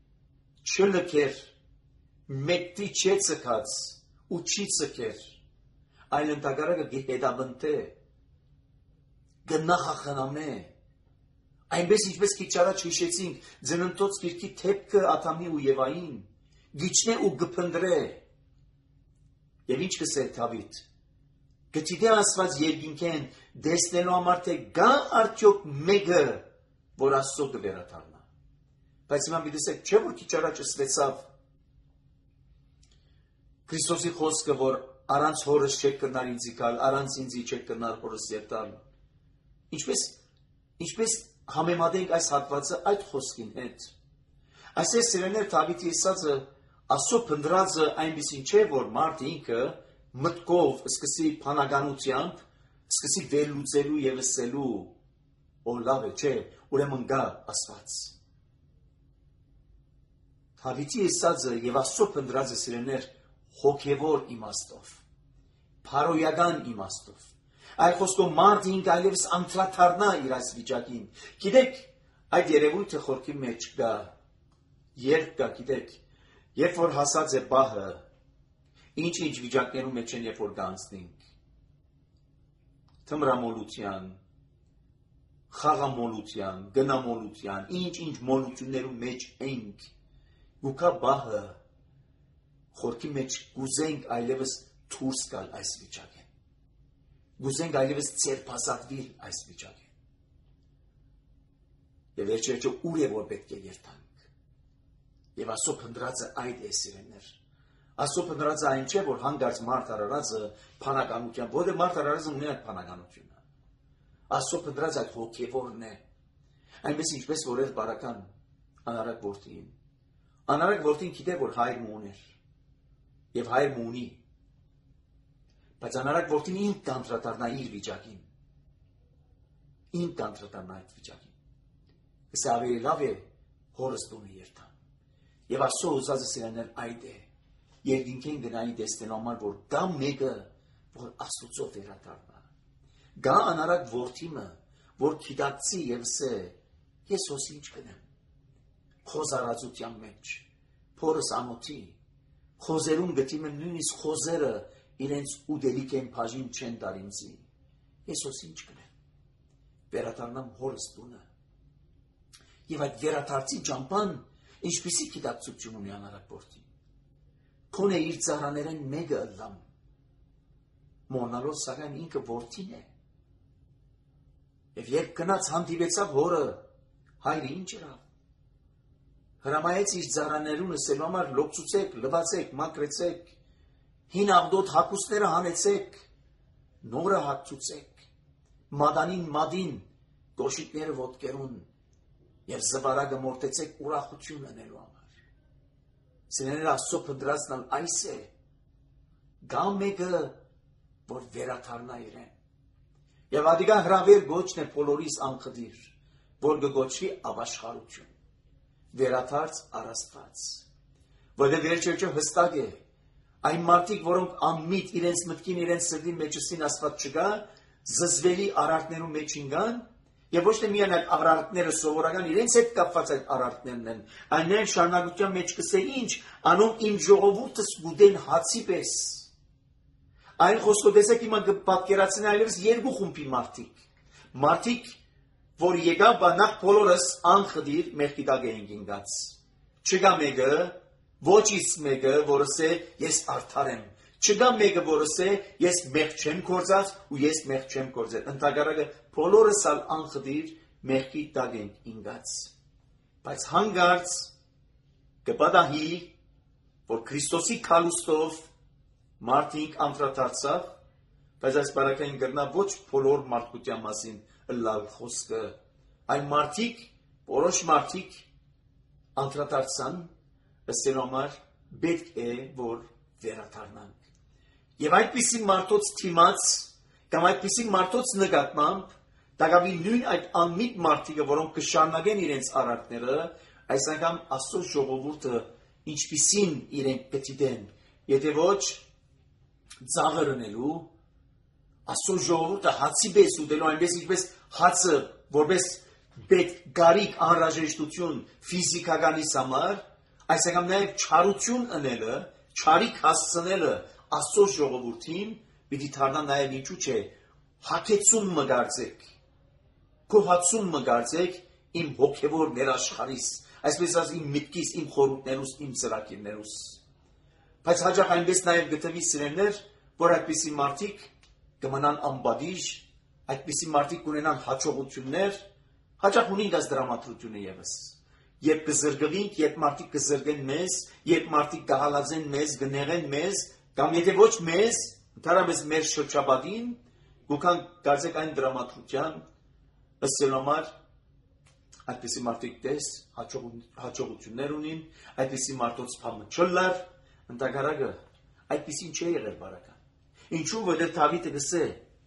չլքեր, մեկտի չէ ծկած ու չի ծկեր, այլ ընդհակառակը գետաբնթե, գնախախնամե, այնպես ինչպես քիչ առաջ հիշեցինք ձնընթոց գիրքի թեփքը Ադամի ու Եվային, գիչնե ու գփնդրե։ Եվ ինչ կսե Դավիթ։ Գտիդե Աստված երկինքեն դեսնելու համար թե գա արդյոք մեկը, որ Աստծո կվերադառնա։ Բայց հիմա մի դեսեք, չէ՞ որ քիչ առաջ ասվեցավ Քրիստոսի խոսքը, որ առանց հորս չեք կրնար ինձ գալ, առանց ինձի չեք կրնար հորս երթալ։ Ինչպես ինչպես համեմատենք այս հատվածը այդ խոսքին հետ։ Այսպես սիրելիներ Դավիթի ասածը Աստծո փնտրածը այնպեսին չէ, որ մարդ ինքը մտքով սկսի փանականությամբ, սկսի վերլուծելու եւ ասելու, օ լավ է, չէ, ուրեմն գա Աստված։ Դավիթի ասածը եւ Աստծո փնտրածը սիրելիներ հոգևոր իմաստով, փարոյական իմաստով։ Այլ խոսքով մարդը ինքը այլևս անդրադառնա իր այս վիճակին։ Գիտեք, այդ երևույթը խորքի մեջ կա, երբ կա, գիտեք, երբ որ հասած է պահը, ինչ-ինչ վիճակներում մեջ են, երբ որ գանցնենք, թմրամոլության, խաղամոլության, գնամոլության, ինչ-ինչ մոլություններում մեջ ենք, ու կա պահը, խորքի մեջ գուզենք այլևս դուրս գալ այս վիճակին։ Գուզենք այլևս ցերպասատվիլ այս վիճակին։ Եվ վերջերջը ուր է որ պետք է երթանք։ Եվ Աստծո փնտրածը այդ է սիրելիներ։ Աստծո փնտրածը այն չէ, որ հանգարց մարդ արարածը փանականության, որը մարդ արարածը ունի այդ փանականությունը։ Աստծո փնտրածը այդ հոգևորն է։ Այնպես ինչպես որ էր բարական անարակ որդին։ Անարակ որդին գիտե որ հայր ուներ։ Եվ հայր ունի, բայց անարակ որդին ինք կանտրատարնա իր վիճակին, ինք կանտրատարնա այդ վիճակին, ասա ավելի լավ է հորս տունը երթան, և Աստծո ուզածը սիրելիներ այդ է, երկինքեն գնային տեսնելու համար, որ գա մեկը, որ Աստծո վերադառնա, գա անարակ որդիմը, որ գիտակցի և սե, ես հոս ինչ կնեմ, խոզարածության մեջ, փորս անոթի, խոզերում գտիմ եմ նույնիսկ խոզերը իրենց ուդելիք են բաժին չեն տար ինձի։ Ես ոս ինչ կնեմ, վերադառնամ հորս տունը։ Եվ այդ վերադարձի ճամփան ինչպիսի գիտակցություն ունի անարակ որդին։ Քոնե իր ծառաներեն մեկը ըլլամ։ Մոռնալով սակայն ինքը որդին է։ Եվ երբ գնաց հանդիպեցավ հորը, հայրը ինչ ըրավ։ Հրամայեց իր ծառաներուն ասելու համար լոկցուցեք, լվացեք, մաքրեցեք, հին աղդոտ հագուստները հանեցեք, նորը հագցուցեք, մադանին մադին, կոշիկները ոտքերուն եւ զվարագը մորտեցեք ուրախություն անելու համար։ Սիրելիներ Աստծո փնտրածն այս է, գա մեկը, որ վերադառնա իրեն։ Եվ ադիգա հրավեր գոչն է բոլորիս անխդիր, որ գոչվի ապաշխարություն։ Վերադարձ առաստված, որը վերջերջը հստակ է, այն մարդիկ, որոնք անմիտ իրենց մտքին, իրենց սրտին մեջ ասին Աստված չկա, զզվելի արարքներում մեջ ինգան, եւ ոչ թե միայն այդ արարքները սովորական իրենց հետ կապված այդ արարքներն են, այնեն շարունակության մեջ կսե ինչ, անոնք իմ ժողովուրդս գուդեն հացի պես։ Այն խոսքով տեսեք հիմա կպատկերացնեն այլևս երկու խումբի մարդիկ, մարդիկ որ եկավ բանակ բոլորս անխդիր մեղքի տակ էինք ինգած։ Չկա մեկը, ոչ իսկ մեկը, որս է ես արդար եմ։ Չկա մեկը, որս է ես մեղք չեմ գործած ու ես մեղք չեմ գործել։ Ընդհակառակը բոլորս ալ անխդիր մեղքի տակ ենք ինգած։ Բայց հանգարց կպատահի, որ Քրիստոսի քալուստով մարդիկ անդրադարձավ, բայց այս բարակային գրնա ոչ բոլոր մարդկության մասին լավ խոսքը, այն մարդիկ, որոշ մարդիկ անդրադարձան, ըստելու համար պետք է, որ վերադառնանք։ Եվ այդպիսի մարդոց թիմաց, կամ այդպիսի մարդոց նկատմամբ, դակավի նույն այդ անմիտ մարդիկը, որոնք կշարունակեն իրենց արարքները, այս անգամ Աստծո ժողովուրդը ինչպիսին իրենք կդիտեն, եթե ոչ ծաղր ունելու, Աստծո ժողովուրդը հացի պես ուտելու, այնպես ինչպես հացը, որպես պետք գարիկ անհրաժեշտություն ֆիզիկականիս համար, այս անգամ նաև չարություն ընելը, չարիք հասցնելը Աստծո ժողովրդին, պիտի դառնա նաև ինչու՞ չէ, հագեցում մգարձեք, քո հացում մգարձեք իմ հոգևոր ներաշխարհիս, այսպես ասած իմ միտքից, իմ խորհուրդներուս, իմ ծրագիրներուս։ Բայց հաջող այնպես նաև գտվի սիրելներ, որ այդպիսի մարդիկ կմնան անբադիժ, այդպիսի մարդիկ կունենան հաջողություններ, հաջող ունենք այս դրամատրությունը ևս։ Երբ կզրկվենք, երբ մարդիկ կզրկեն մեզ, երբ մարդիկ կհալածեն մեզ, կնեղեն մեզ, կամ եթե ոչ մեզ, ընդհանրապես մեր շրջապատին, գուքան կարծեք այն դրամատրության ըստ համար այդպիսի մարդիկ տես հաջողություններ ունին, այդպիսի մարդոց փամը չլար, ընդհակառակը այդպիսին չէ եղել բարական։ Ինչու որ Դավիթը գսե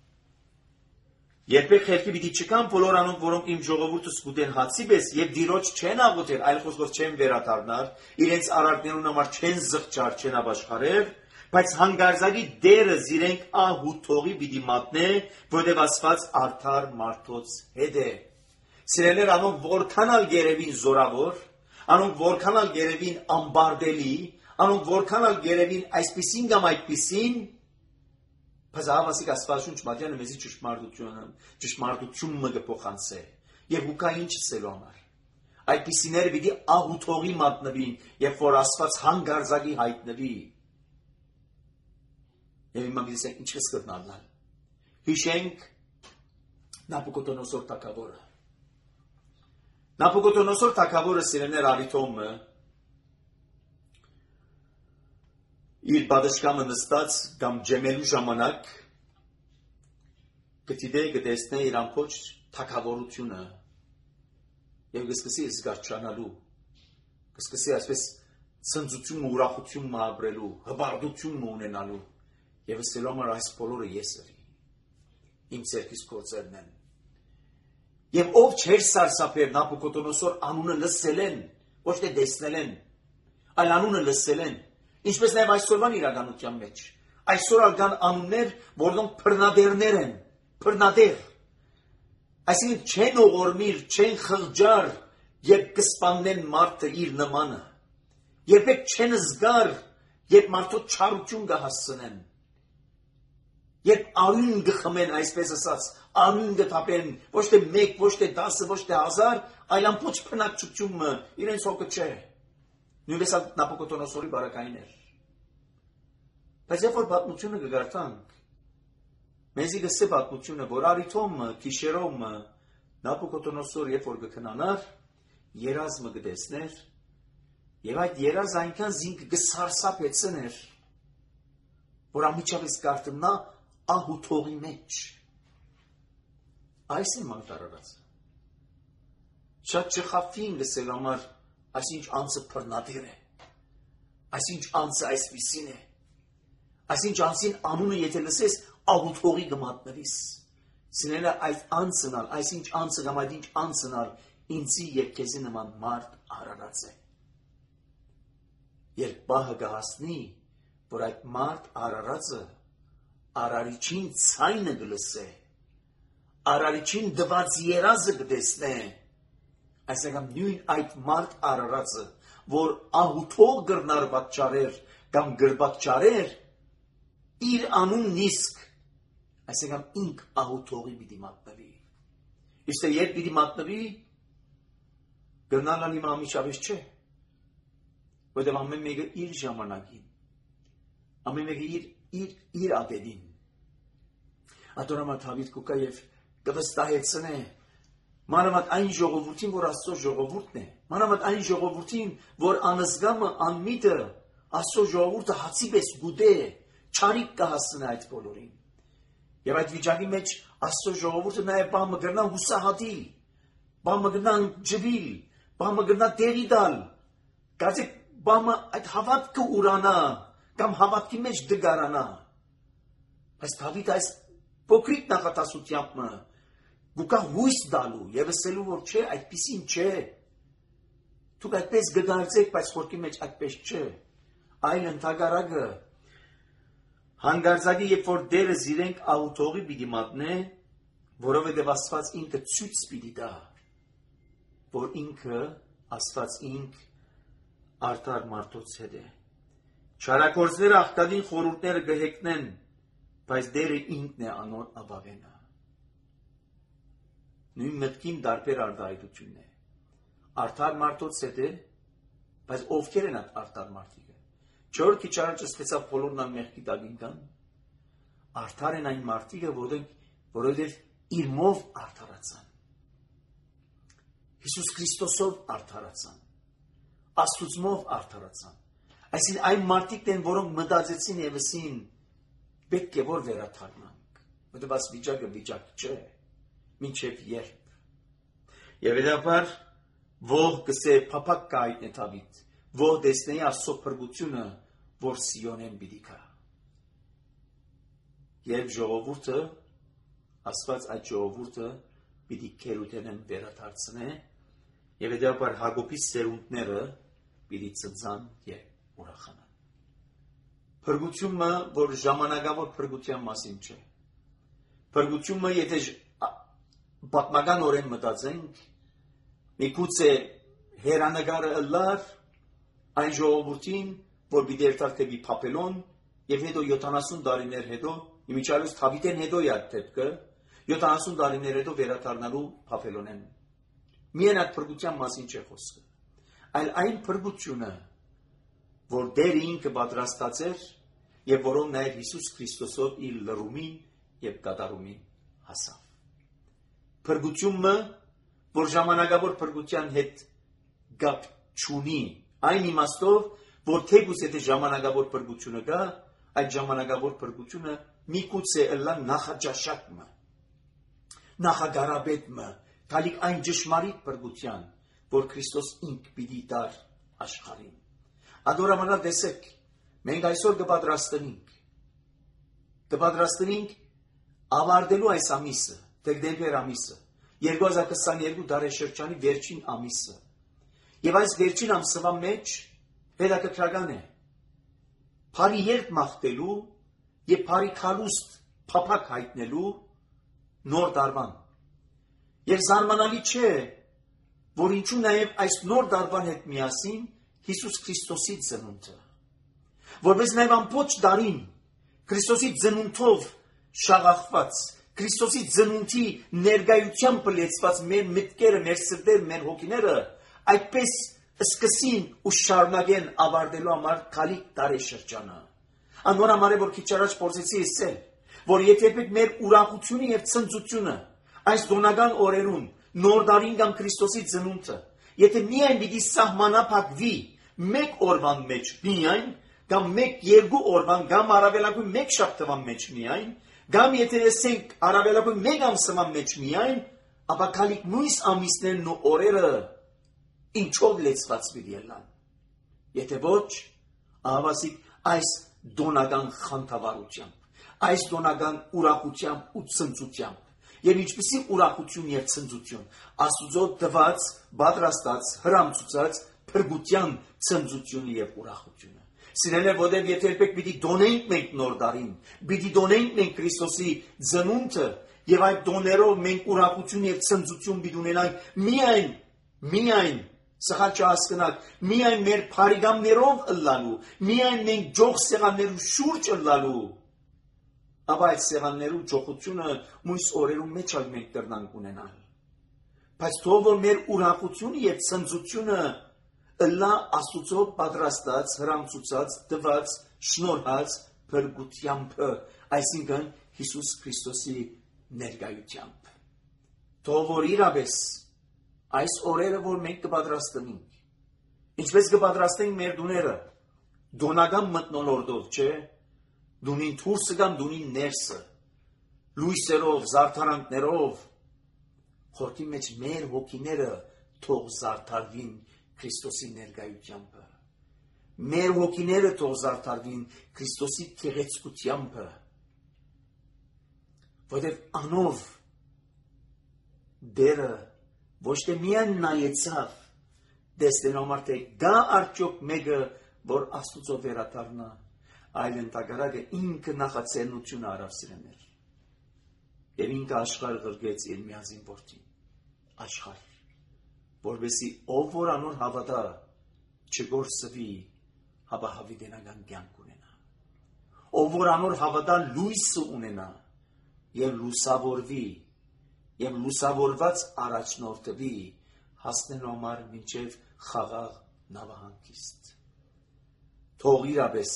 երբեք խելքի պիտի չկան բոլոր անոնք, որոնք իմ ժողովուրդը սկուտեն հացի պես եւ դիրոջ չեն աղոթել, այլ խոսքով չեն վերադառնալ, իրենց արարքներուն համար չեն զղջար, չեն ապաշխարել, բայց հանգարձակի դերը զիրենք ահութողի պիտի մատնե, որտեղ ասված արդար մարդոց հետ է։ Սիրելիներ, անոնք որքանալ գերևին զորավոր, անոնք որքանալ գերևին ամբարդելի, անոնք որքանալ գերևին այսպիսին կամ այդպիսին, բայց հավասիկ Աստվածաշունչ Մատյանը մեզի ճշմարտությունը, ճշմարտությունը կփոխանցե։ Եվ ուկա ինչ ասելու համար։ Այդպիսիները պիտի աղութողի մատնվին, երբ որ Աստված հանգարձակի հայտնվի։ Եվ հիմա մենք ասենք ինչպես կրնալալ։ Հիշենք Նաբուկոդոնոսոր թագավորը։ Նաբուկոդոնոսոր թագավորը սիրելիներ Արիթոմը իր բադշկամը նստած կամ ջեմելու ժամանակ կտիդե կտեսնե իր ամբողջ թագավորությունը եւ կսկսի զգաչանալու կսկսի այսպես ցնծություն ու ուրախություն ապրելու հբարդություն ունենալու եւ ասելով որ այս բոլորը ես էի իմ ցերկից կործերն են եւ ով չեր սարսափեր Նաբուկոդոնոսոր անունը լսել են ոչ թե տեսնել են այլ անունը լսել են ինչպես նաև այսօրվան իրականության մեջ այսօր ալգան անուններ որոնք բռնադերներ են բռնադեր այսինքն չեն ողորմիր չեն խղճար երբ կսպանեն մարդը իր նմանը երբեք չեն զգար երբ մարդու չարություն կհասցնեն երբ արյուն կխմեն այսպես ասած արյուն կթափեն ոչ թե մեկ ոչ թե դասը ոչ թե հազար այլ ամբողջ բնակչությունը իրենց հոգը չէ նույնպես Նաբուկոդոնոսորի բարակային էր բայց երբ որ պատմությունը կգարտանք մեզի գսե պատմությունը որ Արիթոմը գիշերոմը Նաբուկոդոնոսոր երբ որ կքնանար երազմը կտեսներ եւ այդ երազ այնքան զինք կսարսափեցներ որ ամիջապես կարտմնա ահութողի մեջ այս է մարտարարածը շատ չխափվին լսել համար այսինչ անձը բռնադիր է այսինչ անձը այսպիսին է այսինչ անձին անունը եթե լսես ահութողի կմատնվիս սիրելիներ այս անձնալ այսինչ անձը կամ այդ ինչ անձնալ ինձի եւ քեզի նման մարդ արարած է երբ բահը կհասնի որ այդ մարդ արարածը արարիչին ցայնը կլսե արարիչին դված երազը կտեսնե այսինքն նույն այդ մարդ արարածը որ ահութող գրնար պատճառեր կամ գրբակճարեր իր անունն իսկ այսինքն ինք ահութողի պիտի մատնվի իսկ երբ պիտի մատնվի գրնալն իմ ամիջապես չէ որտեղ ամեն մեկը իր ժամանակին ամեն մեկը իր իր իր ադեդին ատորամա Դավիթ կուկա եւ կվստահեցնե մանավանդ այն ժողովրդին որ Աստծո ժողովուրդն է մանավանդ այն ժողովրդին որ անզգամը անմիտը Աստծո ժողովուրդը հացի պես գուտե չարիք կհասնի այդ բոլորին եւ այդ վիճակի մեջ Աստծո ժողովուրդը նաեւ բամը գրնա հուսահատի բամը գրնա ջրիլ բամը գրնա դերի դալ գազիկ բամը այդ հավատքը ուրանա կամ հավատքի մեջ դգարանա բայց Դավիթ այս փոքրիկ նախատասությամբ գուկա հույս դալու եւ ասելու որ չէ այդպեսին չէ դուք այդպես գդարցեք բայց խորքի մեջ այդպես չէ այլ ընդհակառակը հանգարձակի երբ որ դերը զիրենք ահութողի պիտի մատնե որովհետեւ Աստված ինքը ցույց պիտի տա որ ինքը Աստված ինք արդար մարդոց հետ է չարագործները աղքատին խորհուրդները կհեգնեն բայց դերը ինքն է անոր ապավենը նույն մտքին դարբեր արտահայտությունն է Արդար մարդոց հետ է, բայց ովքեր են այդ արդար մարդիկը։ Չոր քիչ առաջ ասեցավ բոլորն ան մեղքի տակին կան։ Արդար են այն մարդիկը, որովհետև իր մով արդարացան։ Հիսուս Քրիստոսով արդարացան։ Աստծուով արդարացան։ Այսինքն այն մարդիկն են, որոնք մտածեցին եւ ասին, պետք է որ վերաթարմանք, որտեղ այս վիճակը վիճակ չէ, մինչև երբ։ Եվ հետաբար ող կսե փափակ կայտնի Դավիթ, ող դեսնեի Աստծո փրկությունը, որ Սիոնեն պիտի գա։ Եվ ժողովուրդը, Աստված այդ ժողովուրդը պիտի քերութենեն վերադարձնե, եւ հետաբար Հակոբի սերունդները պիտի ծնծան եւ ուրախանան։ Փրկությունը, որ ժամանակավոր փրկության մասին չէ։ Փրկությունը, եթե պատմականորեն մտածենք, միգուցե հերանագարը ըլլար այն ժողովրդին, որ պիտի երթարկվի Բաբելոն, եւ հետո յոթանասուն տարիներ հետո, իմիջիալոց Դավիթեն հետո յա դեպքը, յոթանասուն տարիներ հետո վերադառնալու Բաբելոնեն։ Միայն այդ փրկության մասին չէ խոսքը, այլ այն փրկությունը, որ Տեր ինքը պատրաստած էր եւ որոնք նաեւ Հիսուս Քրիստոսով իր լրումին եւ կատարումին հասավ։ Փրկությունը, որ ժամանակավոր փրկության հետ գապ չունի, այն իմաստով, որ թեկուզ եթե ժամանակավոր փրկությունը կա, այդ ժամանակավոր փրկությունը միգուցե ըլլա նախաճաշակը, նախագարաբետը, Կալիկ այն ճշմարիտ փրկության, որ Քրիստոս ինք պիտի տար աշխարհին։ Ադորամանալ տեսեք, մենք այսօր կպատրաստենք, կպատրաստենք ավարտելու այս ամիսը, դեկտեմբեր ամիսը, երկու հազար քսաներկու դարաշրջանի վերջին ամիսը։ Եվ այս վերջին ամսվա մեջ հետաքրքրական է բարի երթ մաղթելու եւ բարի քալուստ փափակ հայտնելու նոր տարվան։ Եվ զարմանալի չէ, որ ինչու նաև այս նոր տարվան հետ միասին Հիսուս Քրիստոսի ծնունդը, որպես նաև ամբողջ տարին Քրիստոսի ծնունդով շաղախված, Քրիստոսի ծնունդի ներկայությամբ լեցված մեր մտքերը, մեր սրտերը, մեր հոգիները այդպես սկսին ու շարունակեն ավարտելու համար քալիք տարեշրջանը։ Անոր համար է, որ քիչ առաջ փորձեցի ասել, որ եթե պետք մեր ուրախությունը եւ ցնծությունը այս դոնական օրերուն նոր տարին կամ Քրիստոսի ծնունդը, եթե միայն պիտի սահմանափակվի մեկ օրվան մեջ միայն, կամ մեկ երկու օրվան, կամ առավելագույն մեկ շաբթվան մեջ միայն, կամ եթե ասենք առավելագույն մեկ ամսվան մեջ միայն, ապա քալիք նույն ամիսներն ու օրերը ինչով լեցված պիտի ելան։ Եթե ոչ, ահավասիկ այս դոնական խանդավառությամբ, այս դոնական ուրախությամբ ու ցնծությամբ, եւ ինչպիսի ուրախություն եւ ցնծություն, Աստուծո տված, պատրաստած, հրամցուցած փրկության ցնծությունը եւ ուրախությունը։ Սիրելիներ, որտեղ եթե երբեք պիտի դոնենք մենք նոր տարին, պիտի դոնենք մենք Քրիստոսի ծնունդը եւ այդ դոներով մենք ուրախություն եւ ցնծություն պիտի ունենանք միայն, միայն սխալ չհասկանաք, միայն մեր բարիգամներով ըլլալու, միայն մենք ջող սեղաններու շուրջ ըլլալու, ապա այդ սեղաններու ջողությունը մույս օրերու մեջ ալ մենք կրնանք ունենալ։ Բայց թող որ մեր ուրախությունը եւ ցնծությունը ըլլա Աստուծո պատրաստած, հրամցուցած, տված, շնորհած փրկությամբ, այսինքն Հիսուս Քրիստոսի ներկայությամբ։ Թող որ իրապես այս օրերը, որ մենք կպատրաստենք, ինչպես կպատրաստենք մեր դուները, դոնական մթնոլորտով, չէ, դունին թուրսը կամ դունին ներսը, լույսերով, զարդարանքներով, խորքի մեջ մեր հոգիները թող զարդարվին Քրիստոսի ներկայությամբ, մեր հոգիները թող զարդարվին Քրիստոսի գեղեցկությամբ, որտեղ անով դերը ոչ թե միայն նայեցավ, դեսնելով համար թե գա արդյոք մեկը, որ Աստուծո վերադառնա, այլ ընդհակառակը ինքը նախաձեռնությունը արավ սիրելիներ, եւ ինքը աշխարհ ղրկեց իր միածին որդին, աշխարհ, որովհետեւ ով որ անոր հավատա չգործվի, հապա հավիտենական կյանք ունենա, ով որ անոր հավատա լույսը ունենա եւ լուսավորվի եւ լուսավորված առաջնորդվի հասնելու համար մինչև խաղաղ նավահանգիստ։ Թող իրապես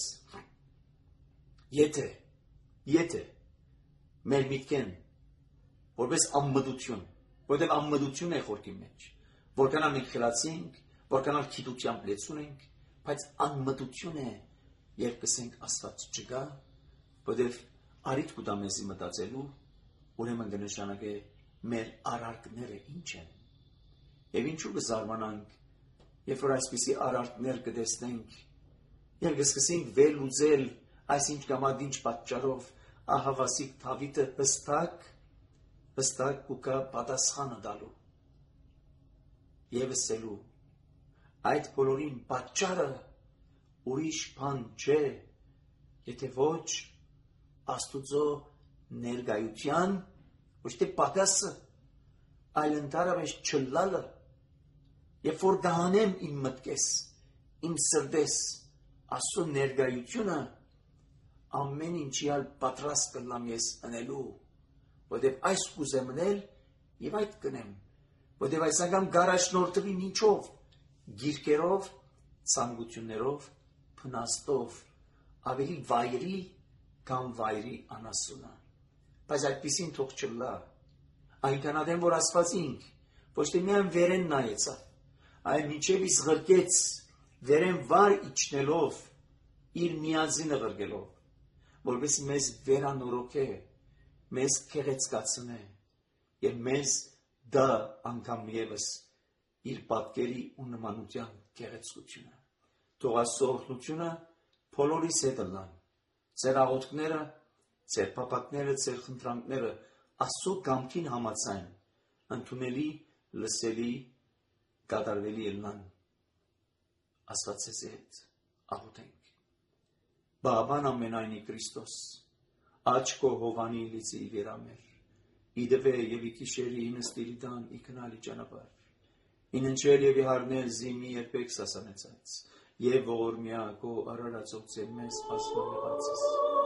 եթե եթե մեր միտքեն որպես ամմդություն, որտեղ ամմդություն է խորքի մեջ, որքան մենք խելացինք, որքան գիտությամբ լեցունենք, բայց անմտություն է, երբ կսենք Աստված չկա, որտեղ արիթ կուտա մեզի մտածելու, ուրեմն կնշանակե մեր արարքները ինչ են։ Եվ ինչու կզարմանանք, երբ որ այսպիսի արարքներ կտեսնենք, երբ կսկսենք վերլուծել այսինչ կամ ինչ պատճառով ահավասիկ Դավիթը հստակ հստակ կուկա պատասխանը տալու եւ ասելու այդ բոլորին պատճառը ուրիշ բան չէ, եթե ոչ Աստուծո ներկայության, ոչ թե պակասը, այլ ընդհանրապես չլալը, երբ որ դահանեմ իմ մտքես, իմ սրտես, Աստծո ներկայությունը, ամեն ինչի ալ պատրաստ կլամ ես անելու, որտեղ այս կուզեմ անել եւ այդ կնեմ, որտեղ այս անգամ գարաշնորհվի ինչով, գիրքերով, ցանկություններով, փնաստով, ավելի վայրի կամ վայրի անասունը, բայց այդպիսին թող չլա, այնքան ադեմ, որ Աստվածինք, ոչ թե միայն վերեն նայեցավ, այլ մինչև իս ղրկեց, վերեն վար իջնելով, իր միածինը ղրկելով, որպես մեզ վերանորոգե, մեզ քեղեցկացնե, եւ մեզ դա անգամ եւս իր պատկերի ու նմանության քեղեցկությունը։ Թող Աստծո օրհնությունը բոլորիս հետ լան, ձեր աղոթքները, ձեր փապակները, ձեր խնդրանքները Աստծո կամքին համաձայն, ընդունելի, լսելի, կատարվելի ելնան։ Աստված ձեզ հետ աղոթենք։ Բաբան ամենայնի Քրիստոս, աչքո հովանի լիցի վերամեր, իդվե եւ իքիշերի ինստիրիտան իքնալի ճանապարհ, ինընչել եւ իհարնել զիմի երբեք սասանեցած, եւ ողորմյա քո արարածով ձեր մեզ ասում եղածս։